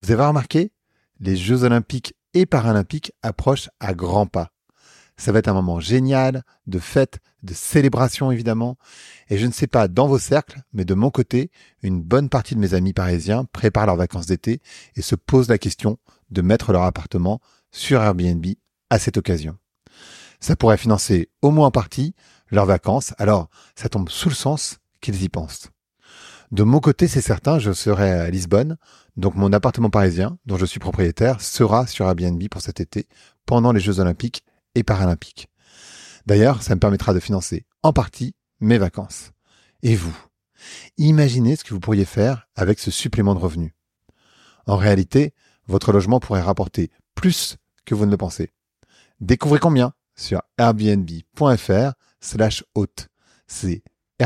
Vous avez remarqué, les Jeux Olympiques et Paralympiques approchent à grands pas. Ça va être un moment génial, de fête, de célébration évidemment. Et je ne sais pas dans vos cercles, mais de mon côté, une bonne partie de mes amis parisiens préparent leurs vacances d'été et se posent la question de mettre leur appartement sur Airbnb à cette occasion. Ça pourrait financer au moins en partie leurs vacances, alors ça tombe sous le sens qu'ils y pensent. De mon côté, c'est certain, je serai à Lisbonne, donc mon appartement parisien, dont je suis propriétaire, sera sur Airbnb pour cet été, pendant les Jeux Olympiques et Paralympiques. D'ailleurs, ça me permettra de financer en partie mes vacances. Et vous, imaginez ce que vous pourriez faire avec ce supplément de revenus. En réalité, votre logement pourrait rapporter plus que vous ne le pensez. Découvrez combien sur airbnb.fr/hôte. C'est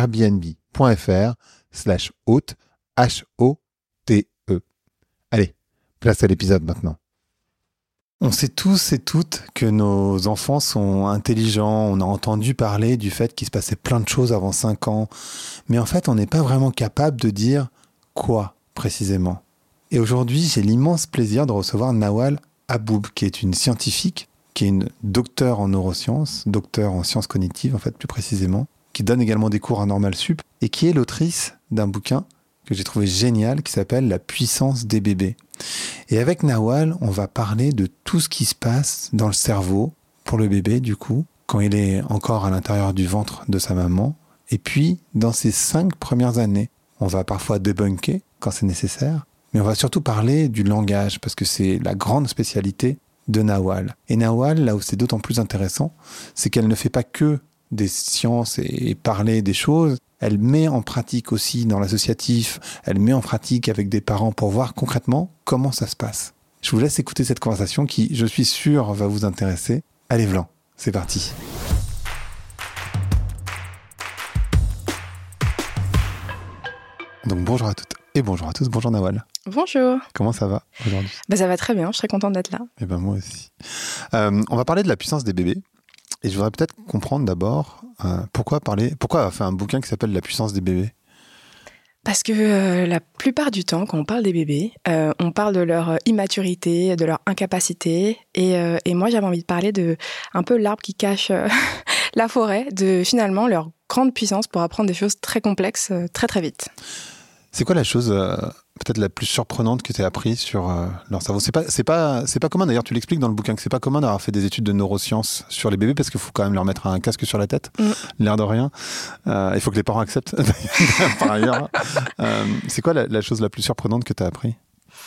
airbnb.fr/hôte, H-O-T-E. Allez, place à l'épisode maintenant. On sait tous et toutes que nos enfants sont intelligents. On a entendu parler du fait qu'il se passait plein de choses avant 5 ans. Mais en fait, on n'est pas vraiment capable de dire quoi précisément. Et aujourd'hui, j'ai l'immense plaisir de recevoir Nawal Habboub, qui est une scientifique, qui est une docteure en neurosciences, docteure en sciences cognitives, en fait, plus précisément, qui donne également des cours à Normal Sup, et qui est l'autrice d'un bouquin que j'ai trouvé génial, qui s'appelle « La puissance des bébés ». Et avec Nawal, on va parler de tout ce qui se passe dans le cerveau, pour le bébé du coup, quand il est encore à l'intérieur du ventre de sa maman, et puis dans ses 5 premières années. On va parfois débunker quand c'est nécessaire, mais on va surtout parler du langage, parce que c'est la grande spécialité de Nawal. Et Nawal, là où c'est d'autant plus intéressant, c'est qu'elle ne fait pas que des sciences et parler des choses, elle met en pratique aussi dans l'associatif, elle met en pratique avec des parents pour voir concrètement comment ça se passe. Je vous laisse écouter cette conversation qui, je suis sûr, va vous intéresser. Allez, Vlan, c'est parti. Donc bonjour à toutes et bonjour à tous, bonjour Nawal. Bonjour. Comment ça va aujourd'hui ? Ça va très bien, je suis très contente d'être là. Eh ben moi aussi. On va parler de la puissance des bébés. Et je voudrais peut-être comprendre d'abord pourquoi faire un bouquin qui s'appelle « La puissance des bébés ». Parce que la plupart du temps, quand on parle des bébés, on parle de leur immaturité, de leur incapacité. Et moi, j'avais envie de parler de un peu l'arbre qui cache la forêt, de finalement leur grande puissance pour apprendre des choses très complexes très très vite. C'est quoi la chose peut-être la plus surprenante que tu as appris sur leur cerveau ? C'est pas commun, d'ailleurs tu l'expliques dans le bouquin, que c'est pas commun d'avoir fait des études de neurosciences sur les bébés parce qu'il faut quand même leur mettre un casque sur la tête, l'air de rien. Il faut que les parents acceptent par ailleurs. C'est quoi la chose la plus surprenante que tu as appris ?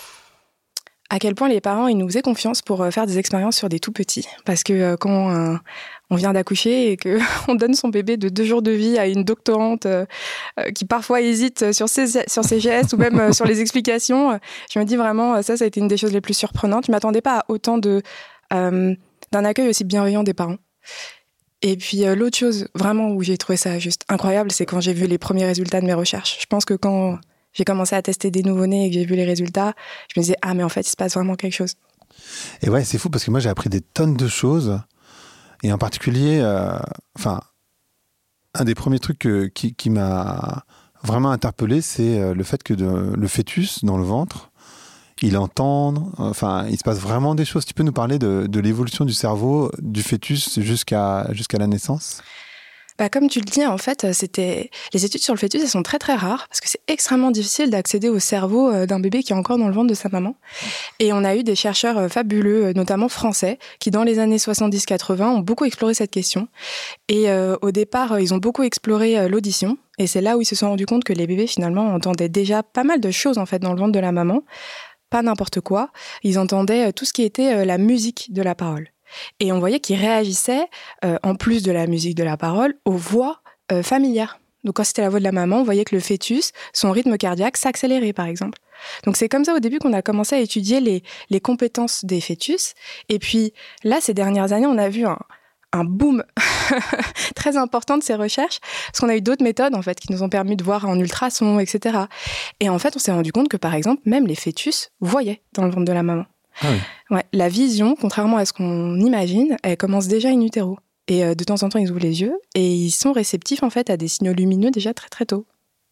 À quel point les parents ils nous faisaient confiance pour faire des expériences sur des tout petits. Parce que quand on vient d'accoucher et qu'on donne son bébé de 2 jours de vie à une doctorante qui parfois hésite sur ses gestes ou même sur les explications, je me dis vraiment, ça a été une des choses les plus surprenantes. Je ne m'attendais pas à autant d'un accueil aussi bienveillant des parents. Et puis l'autre chose vraiment où j'ai trouvé ça juste incroyable, c'est quand j'ai vu les premiers résultats de mes recherches. Je pense que quand j'ai commencé à tester des nouveau-nés et que j'ai vu les résultats, je me disais, mais en fait, il se passe vraiment quelque chose. Et ouais, c'est fou parce que moi, j'ai appris des tonnes de choses. Et en particulier, un des premiers trucs qui m'a vraiment interpellé, c'est le fait que le fœtus dans le ventre, il entend, il se passe vraiment des choses. Tu peux nous parler de l'évolution du cerveau du fœtus jusqu'à la naissance ? Comme tu le dis, en fait, les études sur le fœtus, elles sont très très rares parce que c'est extrêmement difficile d'accéder au cerveau d'un bébé qui est encore dans le ventre de sa maman. Et on a eu des chercheurs fabuleux, notamment français, qui dans les années 70-80 ont beaucoup exploré cette question. Et au départ, ils ont beaucoup exploré l'audition. Et c'est là où ils se sont rendus compte que les bébés, finalement, entendaient déjà pas mal de choses en fait dans le ventre de la maman. Pas n'importe quoi. Ils entendaient tout ce qui était la musique de la parole. Et on voyait qu'ils réagissaient, en plus de la musique de la parole, aux voix familières. Donc quand c'était la voix de la maman, on voyait que le fœtus, son rythme cardiaque s'accélérait par exemple. Donc c'est comme ça au début qu'on a commencé à étudier les compétences des fœtus. Et puis là, ces dernières années, on a vu un boom très important de ces recherches, parce qu'on a eu d'autres méthodes en fait qui nous ont permis de voir en ultrason, etc. Et en fait, on s'est rendu compte que par exemple, même les fœtus voyaient dans le ventre de la maman. Ah oui. Ouais, la vision, contrairement à ce qu'on imagine, elle commence déjà in utero. Et de temps en temps, ils ouvrent les yeux et ils sont réceptifs en fait à des signaux lumineux déjà très très tôt.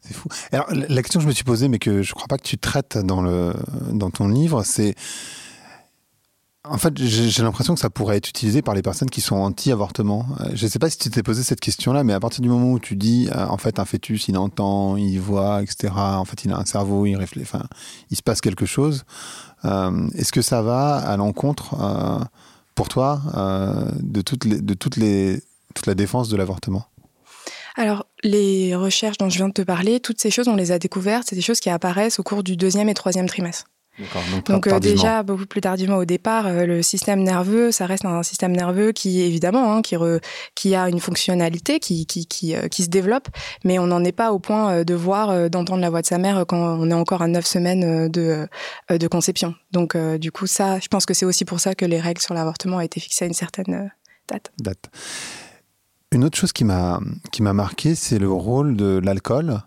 C'est fou. Alors, la question que je me suis posée, mais que je ne crois pas que tu traites dans ton livre, c'est... En fait, j'ai l'impression que ça pourrait être utilisé par les personnes qui sont anti-avortement. Je ne sais pas si tu t'es posé cette question-là, mais à partir du moment où tu dis, en fait, un fœtus, il entend, il voit, etc., en fait, il a un cerveau, il réfléchit, enfin, il se passe quelque chose. Est-ce que ça va à l'encontre, pour toi, de toute la défense de l'avortement ? Alors, les recherches dont je viens de te parler, toutes ces choses, on les a découvertes, c'est des choses qui apparaissent au cours du 2e et 3e trimestre. Donc déjà, beaucoup plus tardivement au départ, le système nerveux, ça reste un système nerveux qui, évidemment, qui a une fonctionnalité, qui se développe, mais on n'en est pas au point de voir, d'entendre la voix de sa mère quand on est encore à 9 semaines de conception. Donc du coup, ça, je pense que c'est aussi pour ça que les règles sur l'avortement ont été fixées à une certaine date. Une autre chose qui m'a marqué, c'est le rôle de l'alcool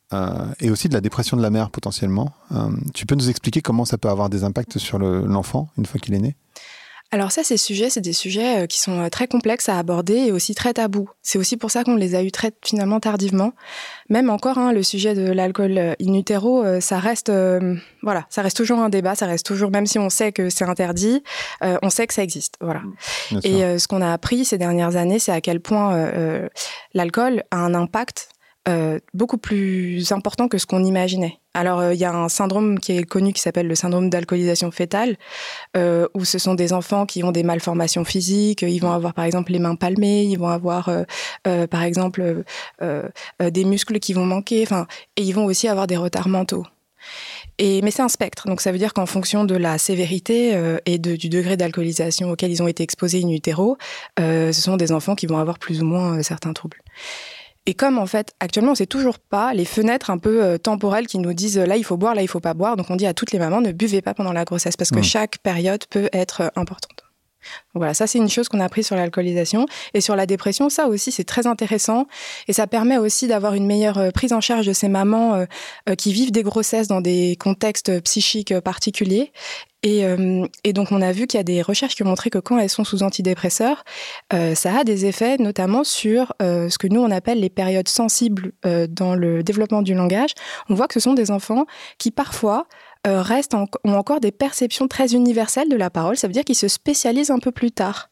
et aussi de la dépression de la mère potentiellement. Tu peux nous expliquer comment ça peut avoir des impacts sur l'enfant une fois qu'il est né ? Alors ça, c'est des sujets qui sont très complexes à aborder et aussi très tabous. C'est aussi pour ça qu'on les a eu finalement tardivement. Même encore, le sujet de l'alcool in utero, ça reste toujours un débat, ça reste toujours, même si on sait que c'est interdit, on sait que ça existe. Voilà. Et ce qu'on a appris ces dernières années, c'est à quel point l'alcool a un impact beaucoup plus important que ce qu'on imaginait. Alors, il y a un syndrome qui est connu qui s'appelle le syndrome d'alcoolisation fœtale, où ce sont des enfants qui ont des malformations physiques, ils vont avoir par exemple les mains palmées, ils vont avoir par exemple des muscles qui vont manquer, et ils vont aussi avoir des retards mentaux. Mais c'est un spectre, donc ça veut dire qu'en fonction de la sévérité et du degré d'alcoolisation auquel ils ont été exposés in utero, ce sont des enfants qui vont avoir plus ou moins certains troubles. Et comme en fait, actuellement, on ne sait toujours pas les fenêtres un peu temporelles qui nous disent là, il faut boire, là, il ne faut pas boire. Donc on dit à toutes les mamans, ne buvez pas pendant la grossesse parce que chaque période peut être importante. Donc voilà, ça c'est une chose qu'on a appris sur l'alcoolisation. Et sur la dépression, ça aussi c'est très intéressant. Et ça permet aussi d'avoir une meilleure prise en charge de ces mamans qui vivent des grossesses dans des contextes psychiques particuliers. Et donc, on a vu qu'il y a des recherches qui ont montré que quand elles sont sous antidépresseurs, ça a des effets notamment sur ce que nous, on appelle les périodes sensibles dans le développement du langage. On voit que ce sont des enfants qui, parfois, ont encore des perceptions très universelles de la parole. Ça veut dire qu'ils se spécialisent un peu plus tard.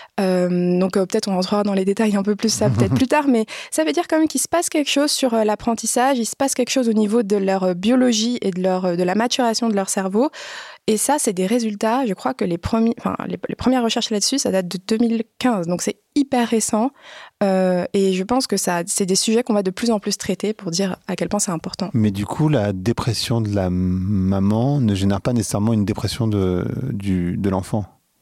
Donc peut-être on rentrera dans les détails un peu plus ça peut-être plus tard, mais ça veut dire quand même qu'il se passe quelque chose sur l'apprentissage, il se passe quelque chose au niveau de leur biologie et de la maturation de leur cerveau. Et ça, c'est des résultats, je crois que les premières recherches là-dessus, ça date de 2015, donc c'est hyper récent. Et je pense que c'est des sujets qu'on va de plus en plus traiter pour dire à quel point c'est important. Mais du coup, la dépression de la maman ne génère pas nécessairement une dépression de l'enfant.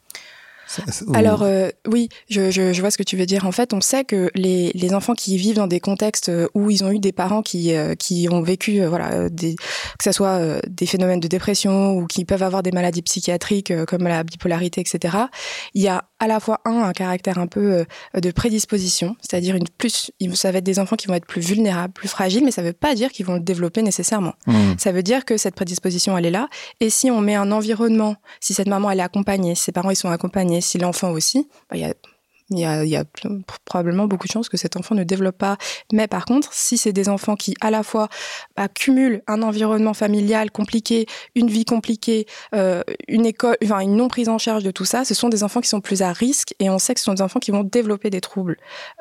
Alors oui, je vois ce que tu veux dire. En fait, on sait que les enfants qui vivent dans des contextes où ils ont eu des parents qui ont vécu que ça soit des phénomènes de dépression ou qui peuvent avoir des maladies psychiatriques comme la bipolarité, etc. Il y a à la fois un caractère un peu de prédisposition, c'est-à-dire ça va être des enfants qui vont être plus vulnérables, plus fragiles, mais ça ne veut pas dire qu'ils vont le développer nécessairement. Ça veut dire que cette prédisposition, elle est là. Et si on met un environnement, si cette maman elle est accompagnée, si ses parents ils sont accompagnés, si l'enfant aussi, il y a probablement beaucoup de chances que cet enfant ne développe pas. Mais par contre, si c'est des enfants qui, à la fois, cumulent un environnement familial compliqué, une vie compliquée, une école, une non-prise en charge de tout ça, ce sont des enfants qui sont plus à risque et on sait que ce sont des enfants qui vont développer des troubles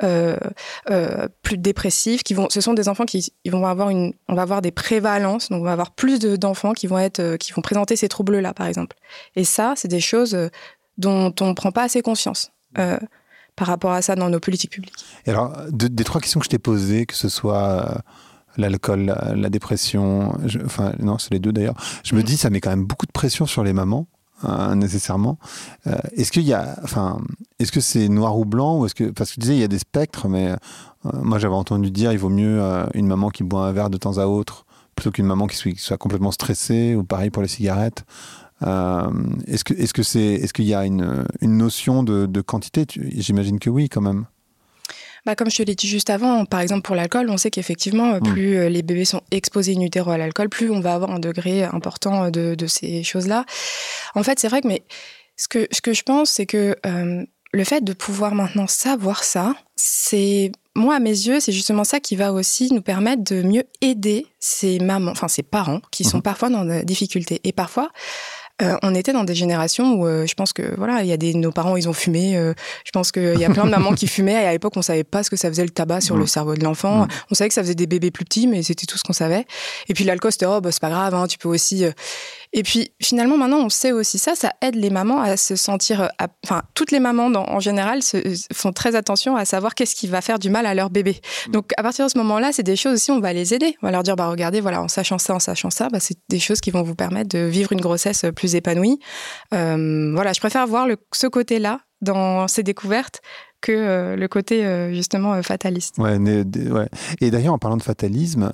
plus dépressifs. Ce sont des enfants qui vont avoir on va avoir des prévalences, donc on va avoir plus d'enfants qui vont présenter ces troubles-là, par exemple. Et ça, c'est des choses dont on ne prend pas assez conscience. Par rapport à ça dans nos politiques publiques. Et alors, des 3 questions que je t'ai posées, que ce soit l'alcool, la dépression, non, c'est les 2 d'ailleurs, je me dis ça met quand même beaucoup de pression sur les mamans, nécessairement. Est-ce que c'est noir ou blanc ou parce que tu disais il y a des spectres, mais moi j'avais entendu dire il vaut mieux une maman qui boit un verre de temps à autre plutôt qu'une maman qui soit complètement stressée, ou pareil pour les cigarettes. Est-ce qu'il y a une notion de quantité ? J'imagine que oui, quand même. Comme je te l'ai dit juste avant, par exemple pour l'alcool, on sait qu'effectivement, plus les bébés sont exposés in utero à l'alcool, plus on va avoir un degré important de ces choses-là. En fait, c'est vrai que ce que je pense, c'est que le fait de pouvoir maintenant savoir ça, c'est, moi, à mes yeux, c'est justement ça qui va aussi nous permettre de mieux aider ces mamans, enfin ces parents qui sont parfois dans des difficultés. Et parfois, on était dans des générations où je pense que voilà, il y a nos parents, ils ont fumé. Je pense qu'il y a plein de mamans qui fumaient. Et à l'époque, on savait pas ce que ça faisait le tabac sur le cerveau de l'enfant. On savait que ça faisait des bébés plus petits, mais c'était tout ce qu'on savait. Et puis l'alcool, c'était c'est pas grave, hein, tu peux aussi. Et puis finalement, maintenant, on sait aussi ça. Ça aide les mamans à se sentir. Enfin, toutes les mamans en général font très attention à savoir qu'est-ce qui va faire du mal à leur bébé. Donc à partir de ce moment-là, c'est des choses aussi, on va les aider. On va leur dire, regardez, voilà, en sachant ça, c'est des choses qui vont vous permettre de vivre une grossesse plus épanouie. Voilà, je préfère voir ce côté-là dans ces découvertes que le côté justement fataliste. Ouais. Et d'ailleurs, en parlant de fatalisme,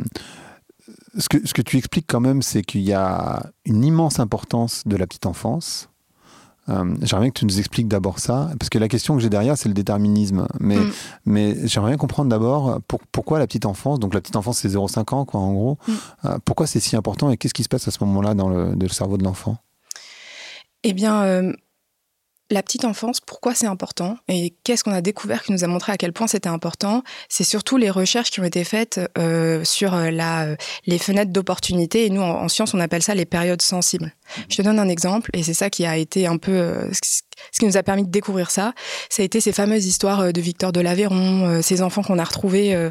ce que tu expliques quand même, c'est qu'il y a une immense importance de la petite enfance. J'aimerais bien que tu nous expliques d'abord ça, parce que la question que j'ai derrière, c'est le déterminisme. Mais j'aimerais bien comprendre d'abord pourquoi la petite enfance, donc la petite enfance c'est 0,5 ans, quoi, en gros, pourquoi c'est si important et qu'est-ce qui se passe à ce moment-là dans le cerveau de l'enfant ? Eh bien, la petite enfance, pourquoi c'est important et qu'est-ce qu'on a découvert qui nous a montré à quel point c'était important ? C'est surtout les recherches qui ont été faites sur les fenêtres d'opportunité. Et nous, en science, on appelle ça les périodes sensibles. Je te donne un exemple, et c'est ça qui a été un peu ce qui nous a permis de découvrir ça. Ça a été ces fameuses histoires de Victor de l'Aveyron, ces enfants qu'on a retrouvés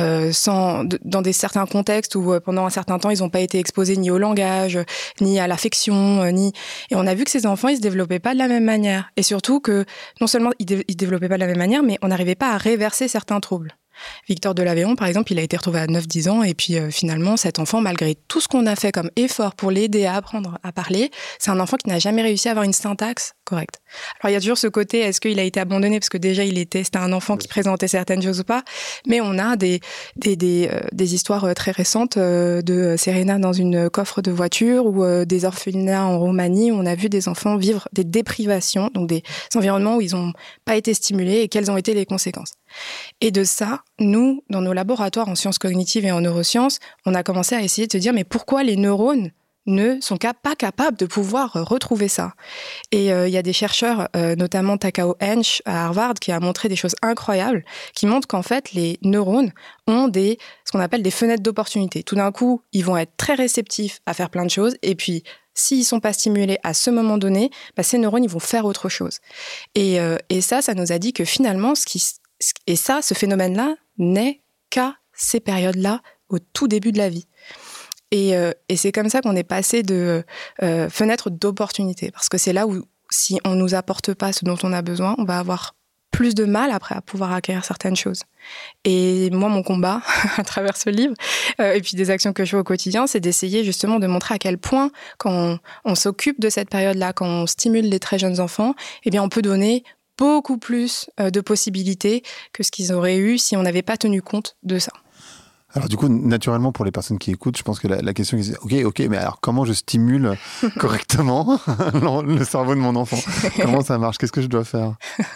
dans certains contextes où pendant un certain temps, ils n'ont pas été exposés ni au langage, ni à l'affection, Et on a vu que ces enfants, ils se développaient pas de la même manière. Et surtout que, non seulement ils se développaient pas de la même manière, mais on n'arrivait pas à réverser certains troubles. Victor de l'Aveyron, par exemple, il a été retrouvé à 9-10 ans et puis finalement, cet enfant, malgré tout ce qu'on a fait comme effort pour l'aider à apprendre à parler, c'est un enfant qui n'a jamais réussi à avoir une syntaxe correcte. Alors, il y a toujours ce côté, est-ce qu'il a été abandonné parce que déjà, c'était un enfant qui présentait certaines choses ou pas, mais on a des histoires très récentes de Serena dans une coffre de voiture ou des orphelinats en Roumanie où on a vu des enfants vivre des déprivations, donc des environnements où ils n'ont pas été stimulés et quelles ont été les conséquences. Et de ça, nous, dans nos laboratoires en sciences cognitives et en neurosciences, on a commencé à essayer de se dire mais pourquoi les neurones ne sont pas capables de pouvoir retrouver ça. Et il y a des chercheurs, notamment Takao Hensch à Harvard, qui a montré des choses incroyables, qui montrent qu'en fait, les neurones ont ce qu'on appelle des fenêtres d'opportunité. Tout d'un coup, ils vont être très réceptifs à faire plein de choses, et puis s'ils ne sont pas stimulés à ce moment donné, ces neurones, ils vont faire autre chose. Et ça nous a dit que finalement, ce phénomène-là n'est qu'à ces périodes-là, au tout début de la vie. Et c'est comme ça qu'on est passé de fenêtre d'opportunité. Parce que c'est là où, si on ne nous apporte pas ce dont on a besoin, on va avoir plus de mal après à pouvoir acquérir certaines choses. Et moi, mon combat, à travers ce livre, et puis des actions que je fais au quotidien, c'est d'essayer justement de montrer à quel point, quand on s'occupe de cette période-là, quand on stimule les très jeunes enfants, eh bien, on peut donner beaucoup plus de possibilités que ce qu'ils auraient eu si on n'avait pas tenu compte de ça. Alors du coup, naturellement, pour les personnes qui écoutent, je pense que la question est ok, mais alors comment je stimule correctement le cerveau de mon enfant ? Comment ça marche ? Qu'est-ce que je dois faire ?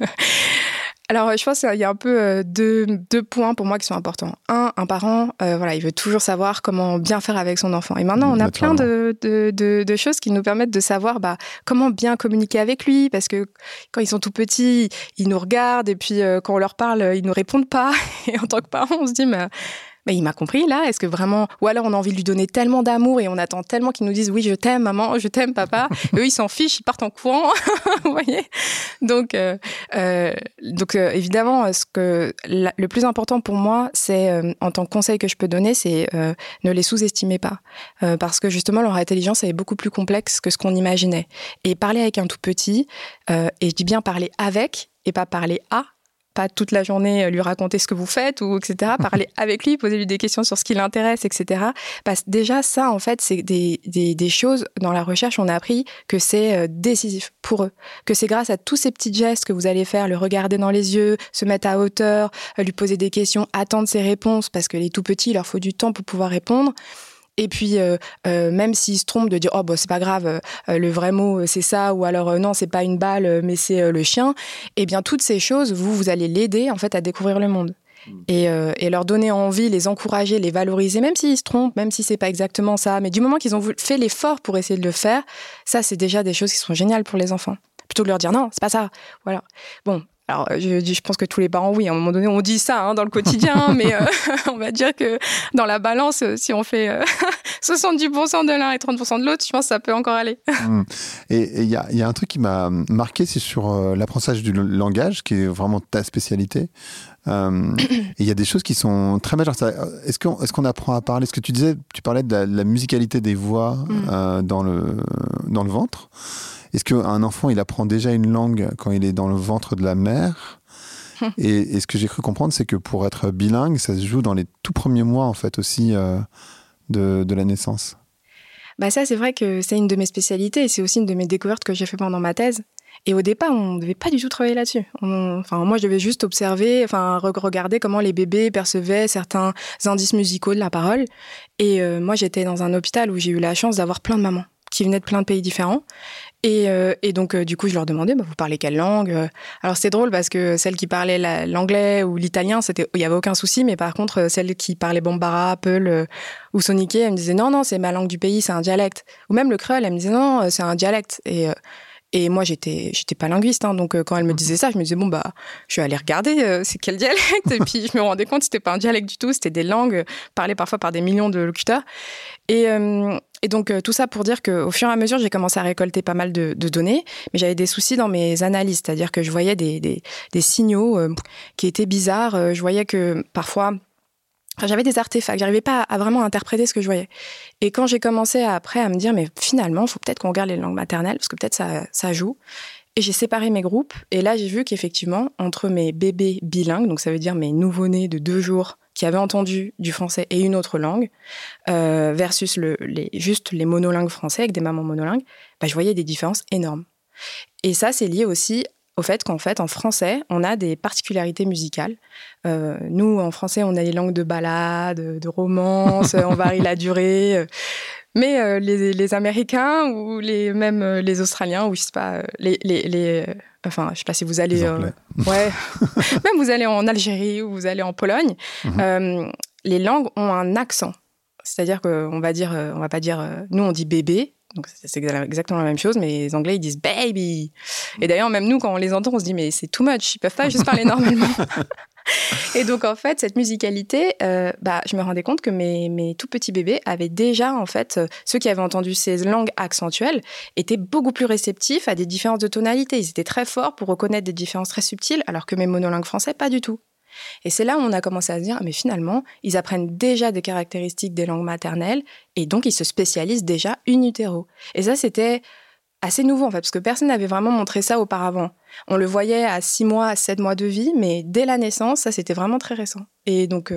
Alors, je pense qu'il y a un peu deux points pour moi qui sont importants. Un parent, il veut toujours savoir comment bien faire avec son enfant. Et maintenant, on a plein de choses qui nous permettent de savoir comment bien communiquer avec lui, parce que quand ils sont tout petits, ils nous regardent, et puis quand on leur parle, ils ne nous répondent pas. Et en tant que parent, on se dit... Mais il m'a compris, là. Est-ce que vraiment... Ou alors, on a envie de lui donner tellement d'amour et on attend tellement qu'il nous dise « Oui, je t'aime, maman. Je t'aime, papa. » Et eux, ils s'en fichent. Ils partent en courant. Vous voyez ? Donc, évidemment, le plus important pour moi, c'est, en tant que conseil que je peux donner, c'est ne les sous-estimez pas. Parce que, justement, leur intelligence est beaucoup plus complexe que ce qu'on imaginait. Et parler avec un tout petit, et je dis bien parler avec et pas parler à, pas toute la journée lui raconter ce que vous faites, ou etc. Parler avec lui, poser lui des questions sur ce qui l'intéresse, etc. Parce que déjà, ça, en fait, c'est des choses, dans la recherche, on a appris que c'est décisif pour eux. Que c'est grâce à tous ces petits gestes que vous allez faire, le regarder dans les yeux, se mettre à hauteur, lui poser des questions, attendre ses réponses, parce que les tout petits, il leur faut du temps pour pouvoir répondre. Et puis, même s'ils se trompent de dire « Oh, c'est pas grave, le vrai mot, c'est ça », ou alors « Non, c'est pas une balle, mais c'est le chien », eh bien, toutes ces choses, vous allez l'aider, en fait, à découvrir le monde. Et leur donner envie, les encourager, les valoriser, même s'ils se trompent, même si c'est pas exactement ça. Mais du moment qu'ils ont fait l'effort pour essayer de le faire, ça, c'est déjà des choses qui sont géniales pour les enfants. plutôt que de leur dire non, c'est pas ça. Voilà. Bon. Alors, je pense que tous les parents, oui, à un moment donné, on dit ça dans le quotidien, mais on va dire que dans la balance, si on fait 70% de l'un et 30% de l'autre, je pense que ça peut encore aller. Et il y a un truc qui m'a marqué, c'est sur l'apprentissage du langage, qui est vraiment ta spécialité. Et il y a des choses qui sont très majeures. Est-ce qu'on apprend à parler? Ce que tu parlais de la musicalité des voix dans le ventre. Est-ce qu'un enfant, il apprend déjà une langue quand il est dans le ventre de la mère? Et ce que j'ai cru comprendre, c'est que pour être bilingue, ça se joue dans les tout premiers mois, en fait, aussi de la naissance. Bah ça, c'est vrai que c'est une de mes spécialités et c'est aussi une de mes découvertes que j'ai fait pendant ma thèse. Et au départ, on ne devait pas du tout travailler là-dessus. Moi, je devais juste observer, regarder comment les bébés percevaient certains indices musicaux de la parole. Et moi, j'étais dans un hôpital où j'ai eu la chance d'avoir plein de mamans qui venaient de plein de pays différents. Et donc, du coup, je leur demandais, vous parlez quelle langue? Alors, c'est drôle parce que celle qui parlait l'anglais ou l'italien, il n'y avait aucun souci. Mais par contre, celle qui parlait Bambara, Peul ou Soniké, elle me disait non, c'est ma langue du pays, c'est un dialecte. Ou même le créole, elle me disait non, c'est un dialecte. Et moi, j'étais pas linguiste, donc quand elle me disait ça, je me disais je vais aller regarder c'est quel dialecte. Et puis je me rendais compte que c'était pas un dialecte du tout, c'était des langues parlées parfois par des millions de locuteurs. Et donc tout ça pour dire qu'au fur et à mesure, j'ai commencé à récolter pas mal de données, mais j'avais des soucis dans mes analyses, c'est-à-dire que je voyais des signaux qui étaient bizarres. Je voyais que parfois j'avais des artefacts, j'arrivais pas à vraiment interpréter ce que je voyais. Et quand j'ai commencé après à me dire, mais finalement, il faut peut-être qu'on regarde les langues maternelles, parce que peut-être ça joue. Et j'ai séparé mes groupes, et là j'ai vu qu'effectivement, entre mes bébés bilingues, donc ça veut dire mes nouveau-nés de 2 jours qui avaient entendu du français et une autre langue, versus juste les monolingues français avec des mamans monolingues, je voyais des différences énormes. Et ça, c'est lié aussi au fait qu'en fait, en français, on a des particularités musicales. Nous, en français, on a les langues de ballade, de romance, on varie la durée. Mais les Américains ou même les Australiens, ou je sais pas, je sais pas si vous allez... même vous allez en Algérie ou vous allez en Pologne, les langues ont un accent. C'est-à-dire qu'on va pas dire... nous, on dit bébé. Donc, c'est exactement la même chose, mais les Anglais, ils disent « baby ». Et d'ailleurs, même nous, quand on les entend, on se dit « mais c'est too much, ils peuvent pas juste parler normalement ». Et donc, en fait, cette musicalité, je me rendais compte que mes tout petits bébés avaient déjà, en fait, ceux qui avaient entendu ces langues accentuelles, étaient beaucoup plus réceptifs à des différences de tonalité. Ils étaient très forts pour reconnaître des différences très subtiles, alors que mes monolingues français, pas du tout. Et c'est là où on a commencé à se dire, mais finalement, ils apprennent déjà des caractéristiques des langues maternelles et donc ils se spécialisent déjà in utero. Et ça, c'était assez nouveau, en fait, parce que personne n'avait vraiment montré ça auparavant. On le voyait à 6 mois, à 7 mois de vie, mais dès la naissance, ça, c'était vraiment très récent. Et donc,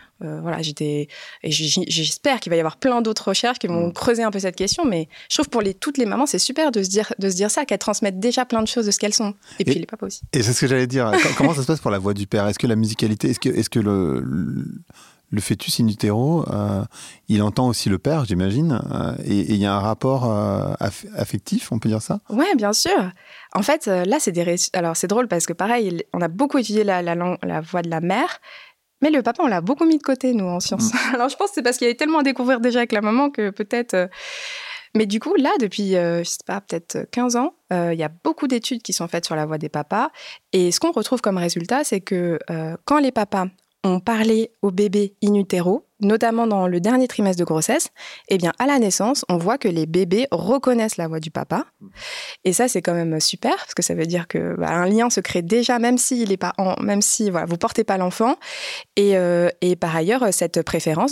j'espère qu'il va y avoir plein d'autres recherches qui vont creuser un peu cette question, mais je trouve pour toutes les mamans, c'est super de se dire ça, qu'elles transmettent déjà plein de choses de ce qu'elles sont. Et puis les papas aussi. Et c'est ce que j'allais dire. Comment ça se passe pour la voix du père? Est-ce que la musicalité, est-ce que le fœtus in utero, il entend aussi le père, j'imagine, et il y a un rapport affectif, on peut dire ça? Ouais, bien sûr. En fait, là, alors c'est drôle parce que pareil, on a beaucoup étudié la voix de la mère, mais le papa, on l'a beaucoup mis de côté, nous, en sciences. Alors, je pense que c'est parce qu'il y avait tellement à découvrir déjà avec la maman que peut-être... Mais du coup, là, depuis, je sais pas, peut-être 15 ans, il y a beaucoup d'études qui sont faites sur la voix des papas. Et ce qu'on retrouve comme résultat, c'est que quand les papas ont parlé au bébé in utero, notamment dans le dernier trimestre de grossesse, eh bien, à la naissance, on voit que les bébés reconnaissent la voix du papa. Et ça, c'est quand même super, parce que ça veut dire que un lien se crée déjà, même si vous portez pas l'enfant. Et par ailleurs, cette préférence,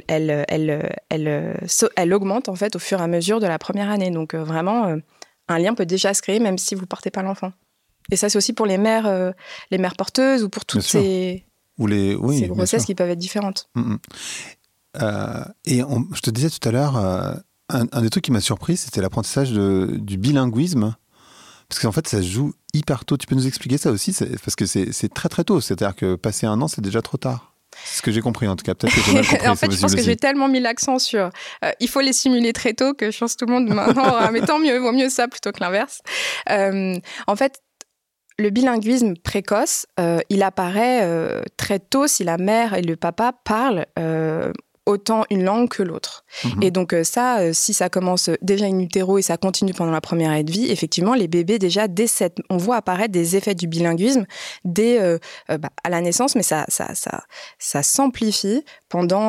elle augmente en fait au fur et à mesure de la première année. Donc vraiment, un lien peut déjà se créer, même si vous portez pas l'enfant. Et ça, c'est aussi pour les mères porteuses ou pour toutes ces grossesses qui peuvent être différentes. Je te disais tout à l'heure, un des trucs qui m'a surpris, c'était l'apprentissage du bilinguisme. Parce qu'en fait, ça se joue hyper tôt. Tu peux nous expliquer ça aussi? Parce que c'est très très tôt. C'est-à-dire que passer 1 an, c'est déjà trop tard. C'est ce que j'ai compris en tout cas. Peut-être que j'ai mal compris. En fait, je pense que j'ai tellement mis l'accent sur il faut les simuler très tôt que je pense que tout le monde maintenant aura mais tant mieux, vaut mieux ça plutôt que l'inverse. En fait, le bilinguisme précoce, il apparaît très tôt si la mère et le papa parlent autant une langue que l'autre. Et donc ça, si ça commence déjà in utero et ça continue pendant la première année de vie, effectivement, les bébés déjà, on voit apparaître des effets du bilinguisme à la naissance, mais ça s'amplifie pendant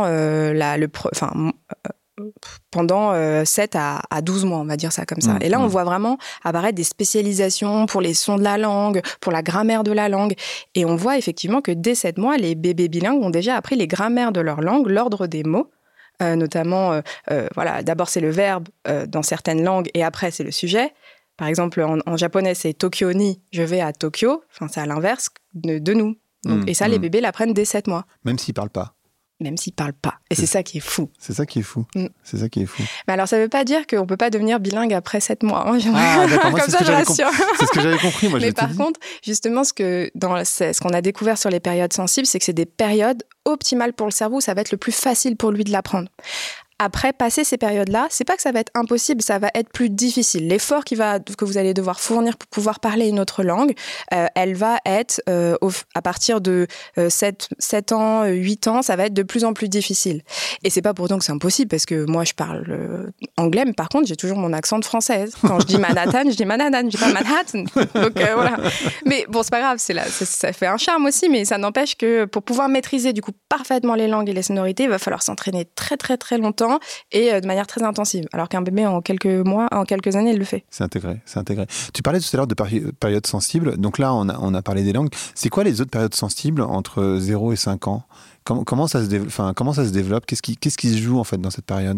pendant 7 à 12 mois, on va dire ça comme ça. Et là, on voit vraiment apparaître des spécialisations pour les sons de la langue, pour la grammaire de la langue. Et on voit effectivement que dès 7 mois, les bébés bilingues ont déjà appris les grammaires de leur langue, l'ordre des mots, notamment, d'abord c'est le verbe dans certaines langues et après c'est le sujet. Par exemple, en japonais, c'est Tokyo ni, je vais à Tokyo. Enfin, c'est à l'inverse de nous. Donc, et ça, les bébés l'apprennent dès 7 mois. Même s'ils parlent pas. Même s'ils parlent pas. Et c'est ça qui est fou. C'est ça qui est fou. C'est ça qui est fou. Mais alors, ça veut pas dire qu'on peut pas devenir bilingue après 7 mois. Hein. D'accord. Moi, comme ça, je rassure. C'est ce que j'avais compris. Moi, mais par contre, justement, ce qu'on a découvert sur les périodes sensibles, c'est que c'est des périodes optimales pour le cerveau. Ça va être le plus facile pour lui de l'apprendre. Après, passer ces périodes-là, c'est pas que ça va être impossible, ça va être plus difficile. L'effort que vous allez devoir fournir pour pouvoir parler une autre langue, elle va être, à partir de 7 ans, 8 ans, ça va être de plus en plus difficile. Et c'est pas pourtant que c'est impossible, parce que moi, je parle anglais, mais par contre, j'ai toujours mon accent de française. Quand je dis Manhattan, je dis Manhattan, je dis pas Manhattan. Donc, voilà. Mais bon, c'est pas grave, ça fait un charme aussi, mais ça n'empêche que pour pouvoir maîtriser, du coup, parfaitement les langues et les sonorités, il va falloir s'entraîner très, très, très longtemps et de manière très intensive. Alors qu'un bébé, en quelques mois, en quelques années, il le fait. C'est intégré. Tu parlais tout à l'heure de périodes sensibles. Donc là, on a parlé des langues. C'est quoi les autres périodes sensibles entre 0 et 5 ans ? Comment ça se développe ? Qu'est-ce qui se joue en fait dans cette période ?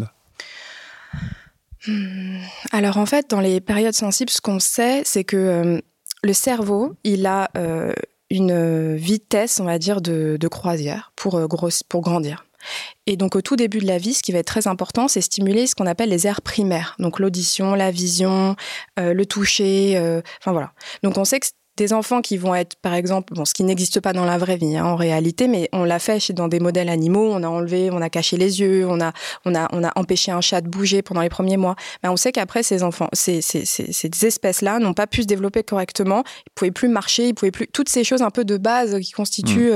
Alors en fait, dans les périodes sensibles, ce qu'on sait, c'est que le cerveau, il a une vitesse, on va dire, de croisière pour grandir. Et donc, au tout début de la vie, ce qui va être très important, c'est stimuler ce qu'on appelle les aires primaires. Donc, l'audition, la vision, le toucher, voilà. Donc, on sait que des enfants qui vont être, par exemple, ce qui n'existe pas dans la vraie vie, en réalité, mais on l'a fait dans des modèles animaux, on a caché les yeux, on a empêché un chat de bouger pendant les premiers mois. Mais on sait qu'après, ces enfants, ces espèces-là n'ont pas pu se développer correctement, ils pouvaient plus marcher, ils pouvaient plus, toutes ces choses un peu de base qui constituent,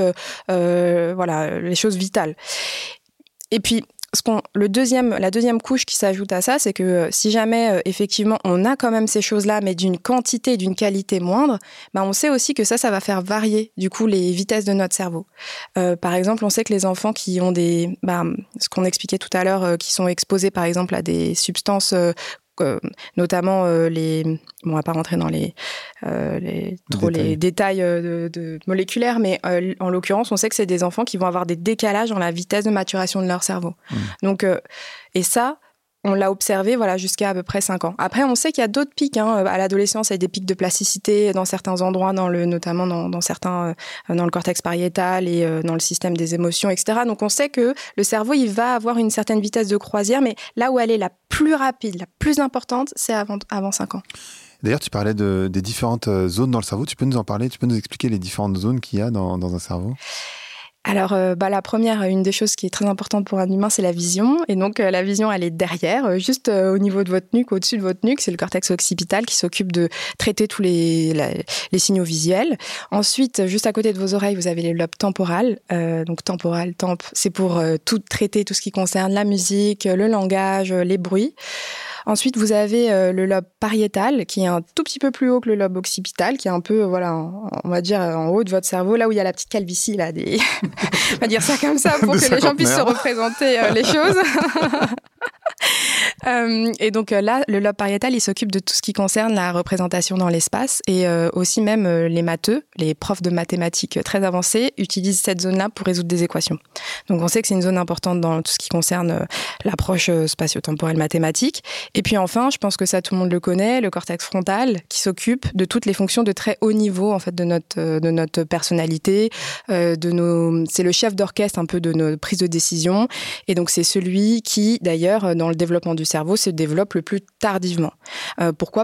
les choses vitales. Et puis, la deuxième couche qui s'ajoute à ça, c'est que si jamais, effectivement, on a quand même ces choses-là, mais d'une quantité, d'une qualité moindre, on sait aussi que ça va faire varier, du coup, les vitesses de notre cerveau. Par exemple, on sait que les enfants qui ont ce qu'on expliquait tout à l'heure, qui sont exposés, par exemple, à des substances notamment on va pas rentrer dans les détails de moléculaires, mais en l'occurrence, on sait que c'est des enfants qui vont avoir des décalages dans la vitesse de maturation de leur cerveau. Donc, et ça, on l'a observé jusqu'à à peu près 5 ans. Après, on sait qu'il y a d'autres pics. À l'adolescence, il y a des pics de plasticité dans certains endroits, notamment dans certains, dans le cortex pariétal et dans le système des émotions, etc. Donc, on sait que le cerveau, il va avoir une certaine vitesse de croisière, mais là où elle est la plus rapide, la plus importante, c'est avant 5 ans. D'ailleurs, tu parlais des différentes zones dans le cerveau. Tu peux nous en parler ? Tu peux nous expliquer les différentes zones qu'il y a dans un cerveau ? Alors, la première, une des choses qui est très importante pour un humain, c'est la vision. Et donc, la vision, elle est derrière, juste au niveau de votre nuque, au-dessus de votre nuque. C'est le cortex occipital qui s'occupe de traiter tous les signaux visuels. Ensuite, juste à côté de vos oreilles, vous avez le lobe temporal. Donc, temporal, c'est pour traiter tout ce qui concerne la musique, le langage, les bruits. Ensuite, vous avez le lobe pariétal, qui est un tout petit peu plus haut que le lobe occipital, qui est un peu, on va dire, en haut de votre cerveau, là où il y a la petite calvitie, là, on va dire ça comme ça, pour que les gens puissent se représenter les choses. Et donc là, le lobe pariétal, il s'occupe de tout ce qui concerne la représentation dans l'espace et aussi même les matheux, les profs de mathématiques très avancés, utilisent cette zone-là pour résoudre des équations. Donc on sait que c'est une zone importante dans tout ce qui concerne l'approche spatio-temporelle mathématique. Et puis enfin, je pense que ça tout le monde le connaît, le cortex frontal qui s'occupe de toutes les fonctions de très haut niveau en fait de notre personnalité, c'est le chef d'orchestre un peu de nos prises de décision. Et donc c'est celui qui d'ailleurs dans le développement du cerveau se développe le plus tardivement. Pourquoi ?